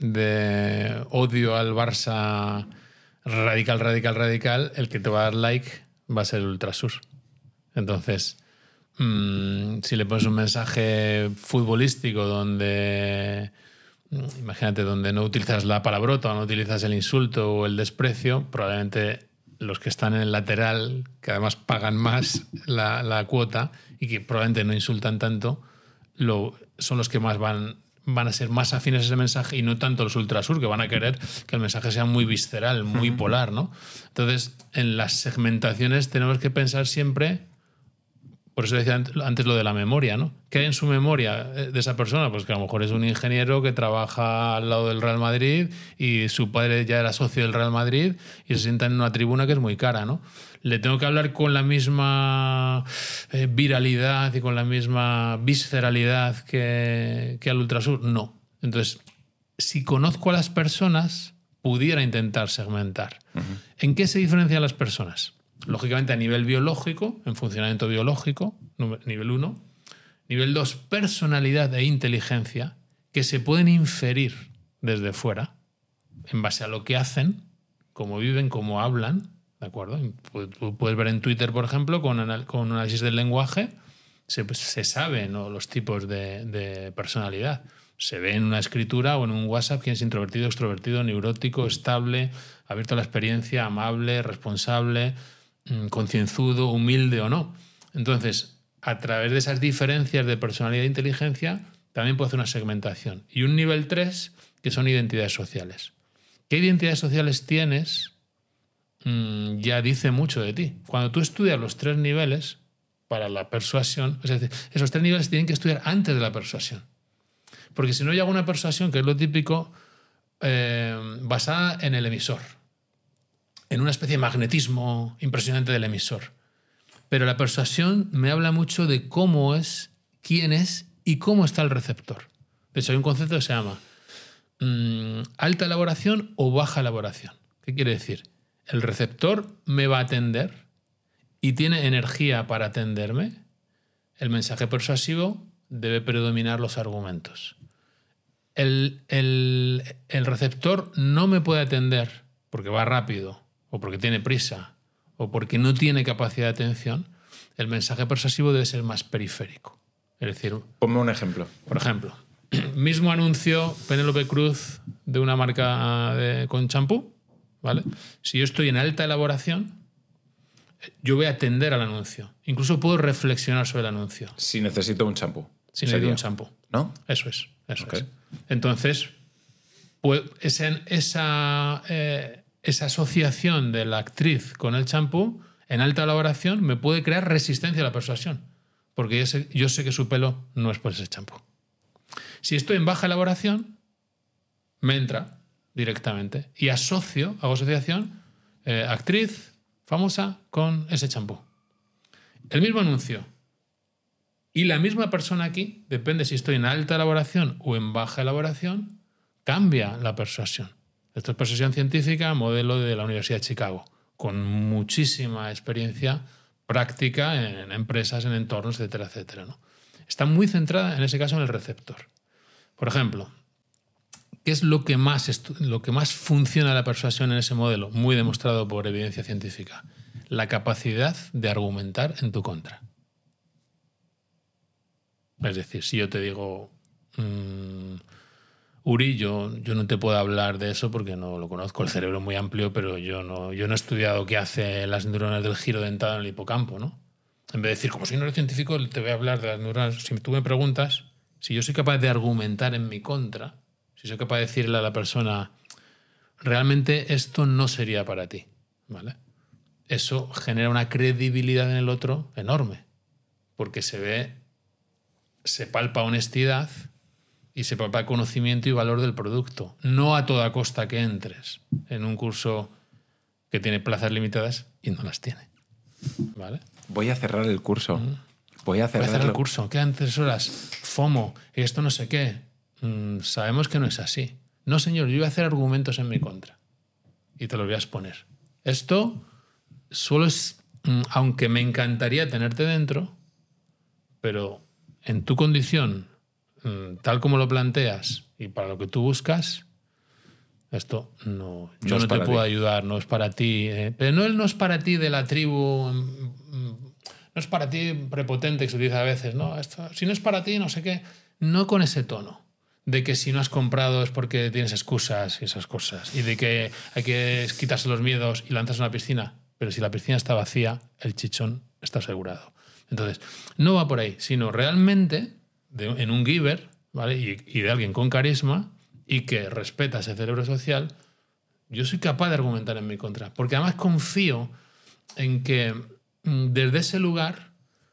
de odio al Barça radical, radical, radical, el que te va a dar like va a ser el ultrasur. Entonces, mmm, si le pones un mensaje futbolístico donde... Imagínate, donde no utilizas la palabrota o no utilizas el insulto o el desprecio, probablemente los que están en el lateral, que además pagan más la, la cuota y que probablemente no insultan tanto, lo, son los que más van, van a ser más afines a ese mensaje y no tanto los ultrasur, que van a querer que el mensaje sea muy visceral, muy uh-huh. polar, ¿no? Entonces, en las segmentaciones tenemos que pensar siempre... Por eso decía antes lo de la memoria, ¿no? ¿Qué hay en su memoria de esa persona? Pues que a lo mejor es un ingeniero que trabaja al lado del Real Madrid y su padre ya era socio del Real Madrid y se sienta en una tribuna que es muy cara, ¿no? ¿Le tengo que hablar con la misma eh, viralidad y con la misma visceralidad que, que al Ultrasur? No. Entonces, si conozco a las personas, pudiera intentar segmentar. Uh-huh. ¿En qué se diferencian las personas? Lógicamente a nivel biológico, en funcionamiento biológico, nivel uno. Nivel dos, personalidad e inteligencia, que se pueden inferir desde fuera, en base a lo que hacen, cómo viven, cómo hablan, ¿de acuerdo? Puedes ver en Twitter, por ejemplo, con, con un análisis del lenguaje, se, se sabe, ¿no?, los tipos de, de personalidad. Se ve en una escritura o en un WhatsApp quién es introvertido, extrovertido, neurótico, estable, abierto a la experiencia, amable, responsable, concienzudo, humilde o no. Entonces, a través de esas diferencias de personalidad e inteligencia, también puedo hacer una segmentación. Y un nivel tres, que son identidades sociales. ¿Qué identidades sociales tienes? Mm, ya dice mucho de ti. Cuando tú estudias los tres niveles para la persuasión, es decir, esos tres niveles tienen que estudiar antes de la persuasión. Porque si no, yo hago una persuasión, que es lo típico, eh, basada en el emisor, en una especie de magnetismo impresionante del emisor. Pero la persuasión me habla mucho de cómo es, quién es y cómo está el receptor. De hecho, hay un concepto que se llama mmm, alta elaboración o baja elaboración. ¿Qué quiere decir? El receptor me va a atender y tiene energía para atenderme. El mensaje persuasivo debe predominar los argumentos. El, el, el receptor no me puede atender porque va rápido, o porque tiene prisa, o porque no tiene capacidad de atención. El mensaje persuasivo debe ser más periférico. Es decir, ponme un ejemplo. Por ejemplo, mismo anuncio Penélope Cruz de una marca de, con champú, ¿vale? Si yo estoy en alta elaboración, yo voy a atender al anuncio. Incluso puedo reflexionar sobre el anuncio. Si necesito un champú. Si necesito un champú. ¿No? Eso es. Eso okay. es. Entonces, pues, esa, esa, eh, esa asociación de la actriz con el champú en alta elaboración me puede crear resistencia a la persuasión. Porque yo sé, yo sé que su pelo no es por ese champú. Si estoy en baja elaboración, me entra directamente. Y asocio, hago asociación, eh, actriz famosa con ese champú. El mismo anuncio. Y la misma persona aquí, depende si estoy en alta elaboración o en baja elaboración, cambia la persuasión. Esto es persuasión científica, modelo de la Universidad de Chicago, con muchísima experiencia práctica en empresas, en entornos, etcétera, etcétera, ¿no? Está muy centrada, en ese caso, en el receptor. Por ejemplo, ¿qué es lo que más, lo que más funciona la persuasión en ese modelo? Muy demostrado por evidencia científica. La capacidad de argumentar en tu contra. Es decir, si yo te digo, mmm, Uri, yo, yo no te puedo hablar de eso porque no lo conozco, el cerebro es muy amplio, pero yo no, yo no he estudiado qué hacen las neuronas del giro dentado en el hipocampo, ¿no? En vez de decir, como soy neurocientífico, te voy a hablar de las neuronas. Si tú me preguntas, si yo soy capaz de argumentar en mi contra, si soy capaz de decirle a la persona, realmente esto no sería para ti, ¿vale? Eso genera una credibilidad en el otro enorme, porque se ve, se palpa honestidad y se palpa conocimiento y valor del producto. No a toda costa que entres en un curso que tiene plazas limitadas y no las tiene, ¿vale? Voy a cerrar el curso. Mm. Voy a cerrar, Voy a cerrar el curso. Quedan tres horas. FOMO. Y esto no sé qué. Mm, sabemos que no es así. No, señor, yo voy a hacer argumentos en mi contra. Y te los voy a exponer. Esto solo es... Mm, aunque me encantaría tenerte dentro, pero en tu condición, mm, tal como lo planteas y para lo que tú buscas, esto no... Yo no, no te puedo ti. ayudar, no es para ti. Eh, pero no, no es para ti de la tribu... Mm, no es para ti prepotente, que se utiliza a veces, ¿no? Esto, si no es para ti, no sé qué. No con ese tono de que si no has comprado es porque tienes excusas y esas cosas. Y de que hay que quitarse los miedos y lanzarse a una piscina. Pero si la piscina está vacía, el chichón está asegurado. Entonces, no va por ahí, sino realmente de, en un giver, ¿vale? Y, y de alguien con carisma y que respeta ese cerebro social, yo soy capaz de argumentar en mi contra. Porque además confío en que desde ese lugar,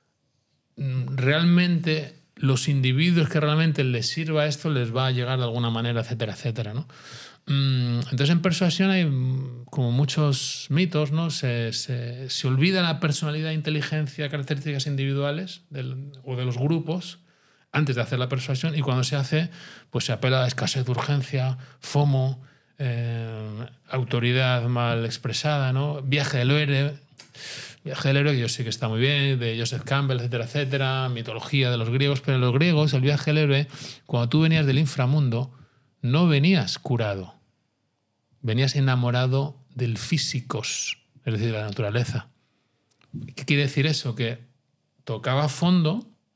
realmente los individuos que realmente les sirva esto les va a llegar de alguna manera, etcétera, etcétera, ¿no? Entonces en persuasión hay como muchos mitos, ¿no? Se, se, se olvida la personalidad, inteligencia, características individuales del, o de los grupos antes de hacer la persuasión, y cuando se hace, pues se apela a escasez de urgencia, FOMO, eh, autoridad mal expresada, ¿no? Viaje del héroe. Viaje del héroe, que yo sé que está muy bien, de Joseph Campbell, etcétera, etcétera, mitología de los griegos, pero en los griegos el viaje del héroe, cuando tú venías del inframundo, no venías curado, venías enamorado del físicos, es decir, de la naturaleza. ¿Qué quiere decir eso? Que tocaba fondo,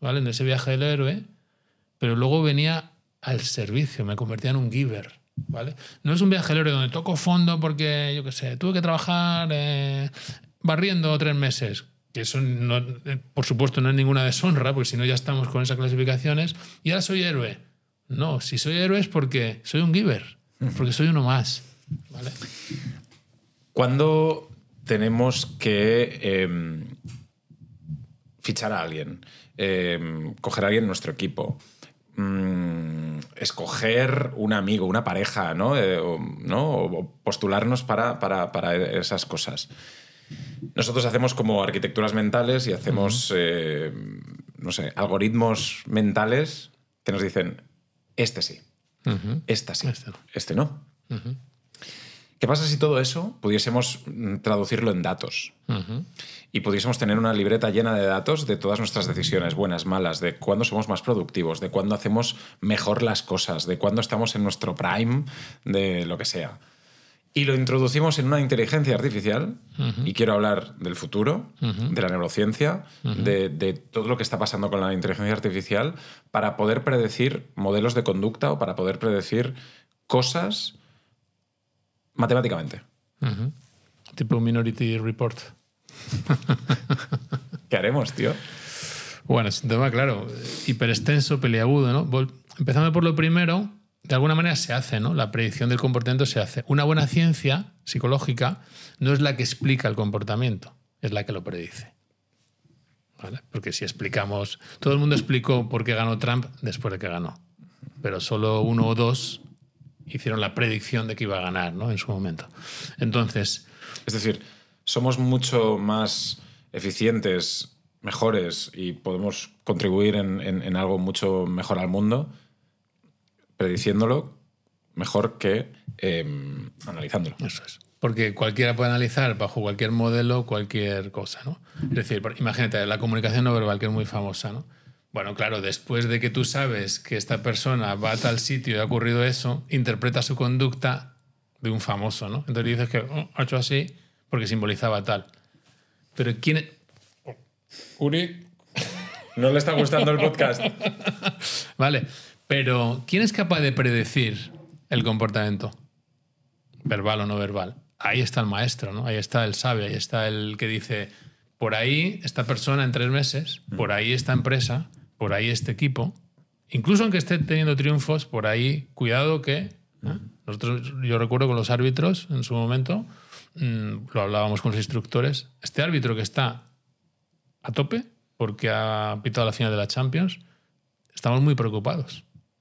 ¿vale? En ese viaje del héroe, pero luego venía al servicio, me convertía en un giver, ¿vale? No es un viaje del héroe donde toco fondo porque, yo qué sé, tuve que trabajar eh, barriendo tres meses. Que eso, no, por supuesto, no es ninguna deshonra, porque si no ya estamos con esas clasificaciones. Y ahora soy héroe. No, si soy héroe es porque soy un giver, porque soy uno más, ¿vale? ¿Cuándo tenemos que eh, fichar a alguien? Eh, coger a alguien en nuestro equipo. Mm, escoger un amigo, una pareja, ¿no? Eh, o, ¿no? O postularnos para, para, para esas cosas. Nosotros hacemos como arquitecturas mentales y hacemos, uh-huh. eh, no sé, algoritmos mentales que nos dicen, este sí, uh-huh. esta sí, este no. Este no. Uh-huh. ¿Qué pasa si todo eso pudiésemos traducirlo en datos? Uh-huh. Y pudiésemos tener una libreta llena de datos de todas nuestras decisiones, buenas, malas, de cuándo somos más productivos, de cuándo hacemos mejor las cosas, de cuándo estamos en nuestro prime, de lo que sea. Y lo introducimos en una inteligencia artificial, uh-huh. y quiero hablar del futuro, uh-huh. de la neurociencia, uh-huh. de, de todo lo que está pasando con la inteligencia artificial, para poder predecir modelos de conducta o para poder predecir cosas matemáticamente. Uh-huh. Tipo Minority Report. ¿Qué haremos, tío? Bueno, es un tema, claro, hiperextenso, peliagudo, ¿no? Empezando por lo primero... De alguna manera se hace, ¿no? La predicción del comportamiento se hace. Una buena ciencia psicológica no es la que explica el comportamiento, es la que lo predice, ¿vale? Porque si explicamos... Todo el mundo explicó por qué ganó Trump después de que ganó, pero solo uno o dos hicieron la predicción de que iba a ganar, ¿no? En su momento. Entonces... Es decir, somos mucho más eficientes, mejores y podemos contribuir en, en, en algo mucho mejor al mundo... prediciéndolo mejor que eh, analizándolo. Eso es. Porque cualquiera puede analizar bajo cualquier modelo cualquier cosa, ¿no? Es decir, imagínate, la comunicación no verbal, que es muy famosa, ¿no? Bueno, claro, después de que tú sabes que esta persona va a tal sitio y ha ocurrido eso, interpreta su conducta de un famoso, ¿no? Entonces dices que oh, ha hecho así porque simbolizaba tal. Pero ¿quién es? Oh, Uri. No le está gustando el podcast. Vale. Pero, ¿quién es capaz de predecir el comportamiento? Verbal o no verbal. Ahí está el maestro, ¿no? Ahí está el sabio, ahí está el que dice, por ahí esta persona en tres meses, por ahí esta empresa, por ahí este equipo, incluso aunque esté teniendo triunfos, por ahí, cuidado que... ¿eh? Nosotros, yo recuerdo con los árbitros en su momento, mmm, lo hablábamos con los instructores, este árbitro que está a tope porque ha pitado la final de la Champions, estamos muy preocupados.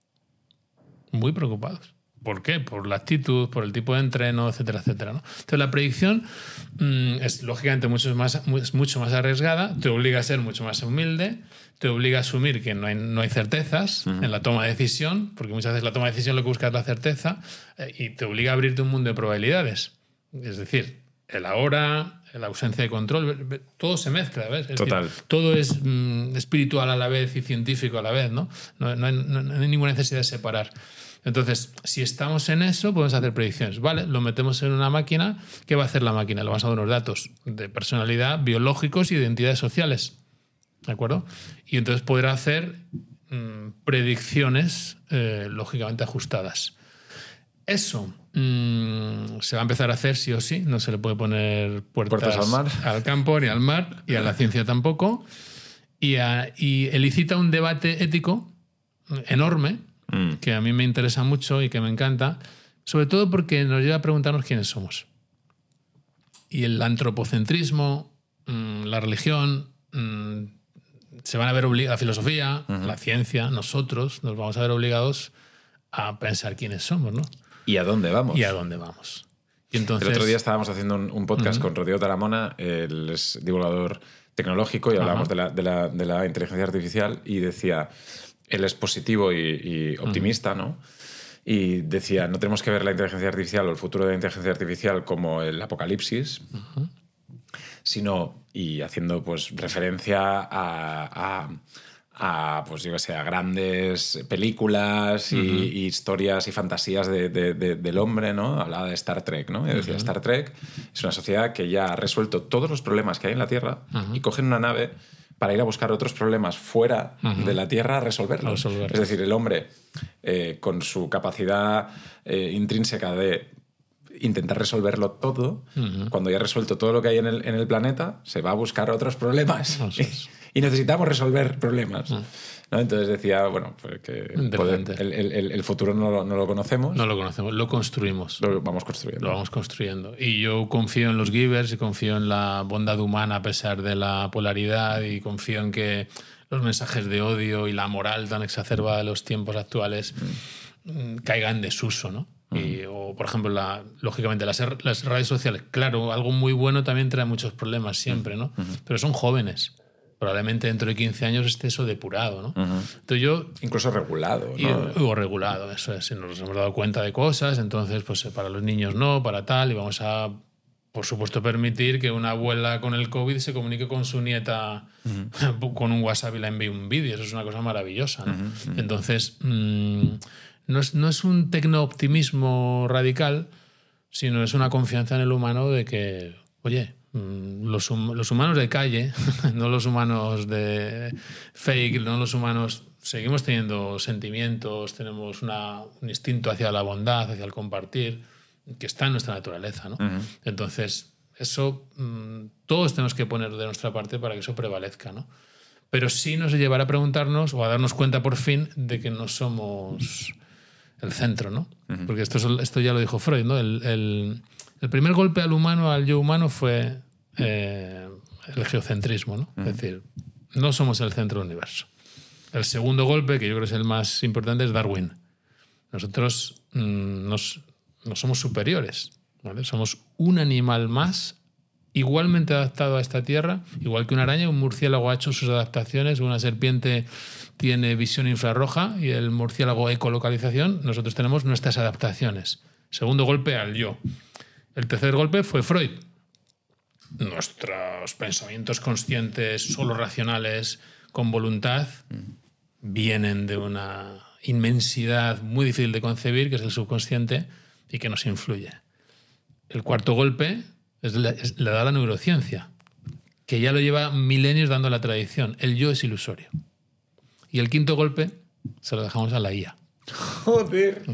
Muy preocupados. ¿Por qué? Por la actitud, por el tipo de entreno, etcétera, etcétera, ¿no? Entonces la predicción mmm, es lógicamente mucho más, es mucho más arriesgada, te obliga a ser mucho más humilde, te obliga a asumir que no hay, no hay certezas uh-huh. en la toma de decisión, porque muchas veces la toma de decisión lo que busca es la certeza, eh, y te obliga a abrirte un mundo de probabilidades. Es decir, el ahora, la ausencia de control, todo se mezcla, ¿ves? Es Total. decir, todo es mmm, espiritual a la vez y científico a la vez, ¿no? No, no, hay, no, no hay ninguna necesidad de separar. Entonces, si estamos en eso, podemos hacer predicciones. Vale, lo metemos en una máquina. ¿Qué va a hacer la máquina? Le vamos a dar unos datos de personalidad, biológicos y de identidades sociales. ¿De acuerdo? Y entonces podrá hacer mmm, predicciones eh, lógicamente ajustadas. Eso mmm, se va a empezar a hacer sí o sí. No se le puede poner puertas, puertas al mar, al campo ni al mar, y a la ciencia tampoco. Y, a, y elicita un debate ético enorme, que a mí me interesa mucho y que me encanta, sobre todo porque nos lleva a preguntarnos quiénes somos. Y el antropocentrismo, la religión, se van a ver obligados, la filosofía, uh-huh. la ciencia, nosotros nos vamos a ver obligados a pensar quiénes somos, ¿no? ¿Y a dónde vamos? ¿Y a dónde vamos? Y entonces, el otro día estábamos haciendo un, un podcast uh-huh. con Rodrigo Taramona, él es divulgador tecnológico, y hablábamos uh-huh. de, la, de, la, de la inteligencia artificial, y decía... Él es positivo y, y optimista, uh-huh. ¿no? Y decía, no tenemos que ver la inteligencia artificial o el futuro de la inteligencia artificial como el apocalipsis, uh-huh. sino, y haciendo pues referencia a, a, a pues yo qué sé, a grandes películas y, uh-huh. y historias y fantasías de, de, de, del hombre, ¿no? Hablaba de Star Trek, ¿no? Y decía, uh-huh. Star Trek es una sociedad que ya ha resuelto todos los problemas que hay en la Tierra uh-huh. y cogen una nave para ir a buscar otros problemas fuera uh-huh. de la Tierra a resolverlos. Resolver. Es decir, el hombre, eh, con su capacidad eh, intrínseca de intentar resolverlo todo, uh-huh. cuando ya ha resuelto todo lo que hay en el, en el planeta, se va a buscar otros problemas. Y, y necesitamos resolver problemas. Uh-huh. ¿No? Entonces decía, bueno, pues que poder, el, el, el futuro no lo, no lo conocemos. No lo conocemos, lo construimos. Lo vamos construyendo. Lo vamos construyendo. Y yo confío en los givers y confío en la bondad humana a pesar de la polaridad y confío en que los mensajes de odio y la moral tan exacerbada de los tiempos actuales mm. caigan en desuso, ¿no? Mm. Y, o, por ejemplo, la, lógicamente las, las redes sociales, claro, algo muy bueno también trae muchos problemas siempre, ¿no? Mm. Pero son jóvenes. Probablemente dentro de quince años esté eso depurado, ¿no? Uh-huh. Entonces yo, incluso regulado, y, ¿no? O regulado, eso es. Nos hemos dado cuenta de cosas, entonces pues para los niños no, para tal, y vamos a, por supuesto, permitir que una abuela con el COVID se comunique con su nieta uh-huh. con un WhatsApp y la envíe un vídeo. Eso es una cosa maravillosa, ¿no? Uh-huh. Entonces, mmm, no, es, no es un tecno-optimismo radical, sino es una confianza en el humano de que, oye, Los, hum los humanos de calle, no los humanos de fake, no los humanos... Seguimos teniendo sentimientos, tenemos una, un instinto hacia la bondad, hacia el compartir, que está en nuestra naturaleza, ¿no? Uh-huh. Entonces, eso mmm, todos tenemos que poner de nuestra parte para que eso prevalezca, ¿no? Pero sí nos llevará a preguntarnos o a darnos cuenta por fin de que no somos el centro, ¿no? Uh-huh. Porque esto, esto ya lo dijo Freud, ¿no? El... el El primer golpe al humano, al yo humano, fue eh, el geocentrismo, ¿no? Uh-huh. Es decir, no somos el centro del universo. El segundo golpe, que yo creo que es el más importante, es Darwin. Nosotros mmm, nos, no somos superiores, ¿vale? Somos un animal más igualmente adaptado a esta tierra, igual que una araña, un murciélago ha hecho sus adaptaciones, una serpiente tiene visión infrarroja y el murciélago ecolocalización, nosotros tenemos nuestras adaptaciones. Segundo golpe al yo. El tercer golpe fue Freud. Nuestros pensamientos conscientes, solo racionales, con voluntad, vienen de una inmensidad muy difícil de concebir, que es el subconsciente, y que nos influye. El cuarto golpe es la, es, le da la neurociencia, que ya lo lleva milenios dando la tradición. El yo es ilusorio. Y el quinto golpe se lo dejamos a la I A. Joder.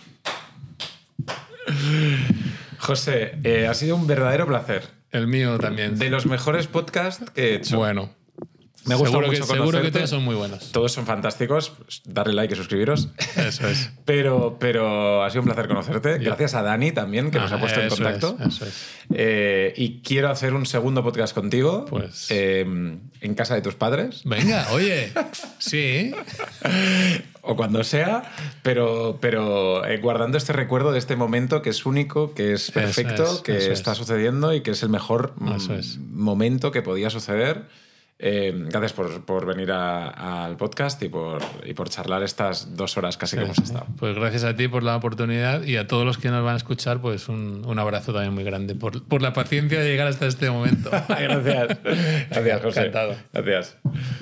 José, eh, ha sido un verdadero placer. El mío también. De los mejores podcasts que he hecho. Bueno. Me gusta seguro mucho que, seguro que todos son muy buenos. Todos son fantásticos. Darle like y suscribiros. Eso es. Pero, pero ha sido un placer conocerte. Yo. Gracias a Dani también, que ah, nos ha puesto en contacto. Es, eso es. Eh, y quiero hacer un segundo podcast contigo. Pues... Eh, en casa de tus padres. Venga, oye. Sí. O cuando sea, pero, pero eh, guardando este recuerdo de este momento que es único, que es perfecto, es, que está es. sucediendo y que es el mejor es. momento que podía suceder. Eh, gracias por, por venir a, al podcast y por, y por charlar estas dos horas casi sí, que hemos estado. Pues gracias a ti por la oportunidad y a todos los que nos van a escuchar, pues un, un abrazo también muy grande por, por la paciencia de llegar hasta este momento. Gracias. Gracias, José. Encantado. Gracias.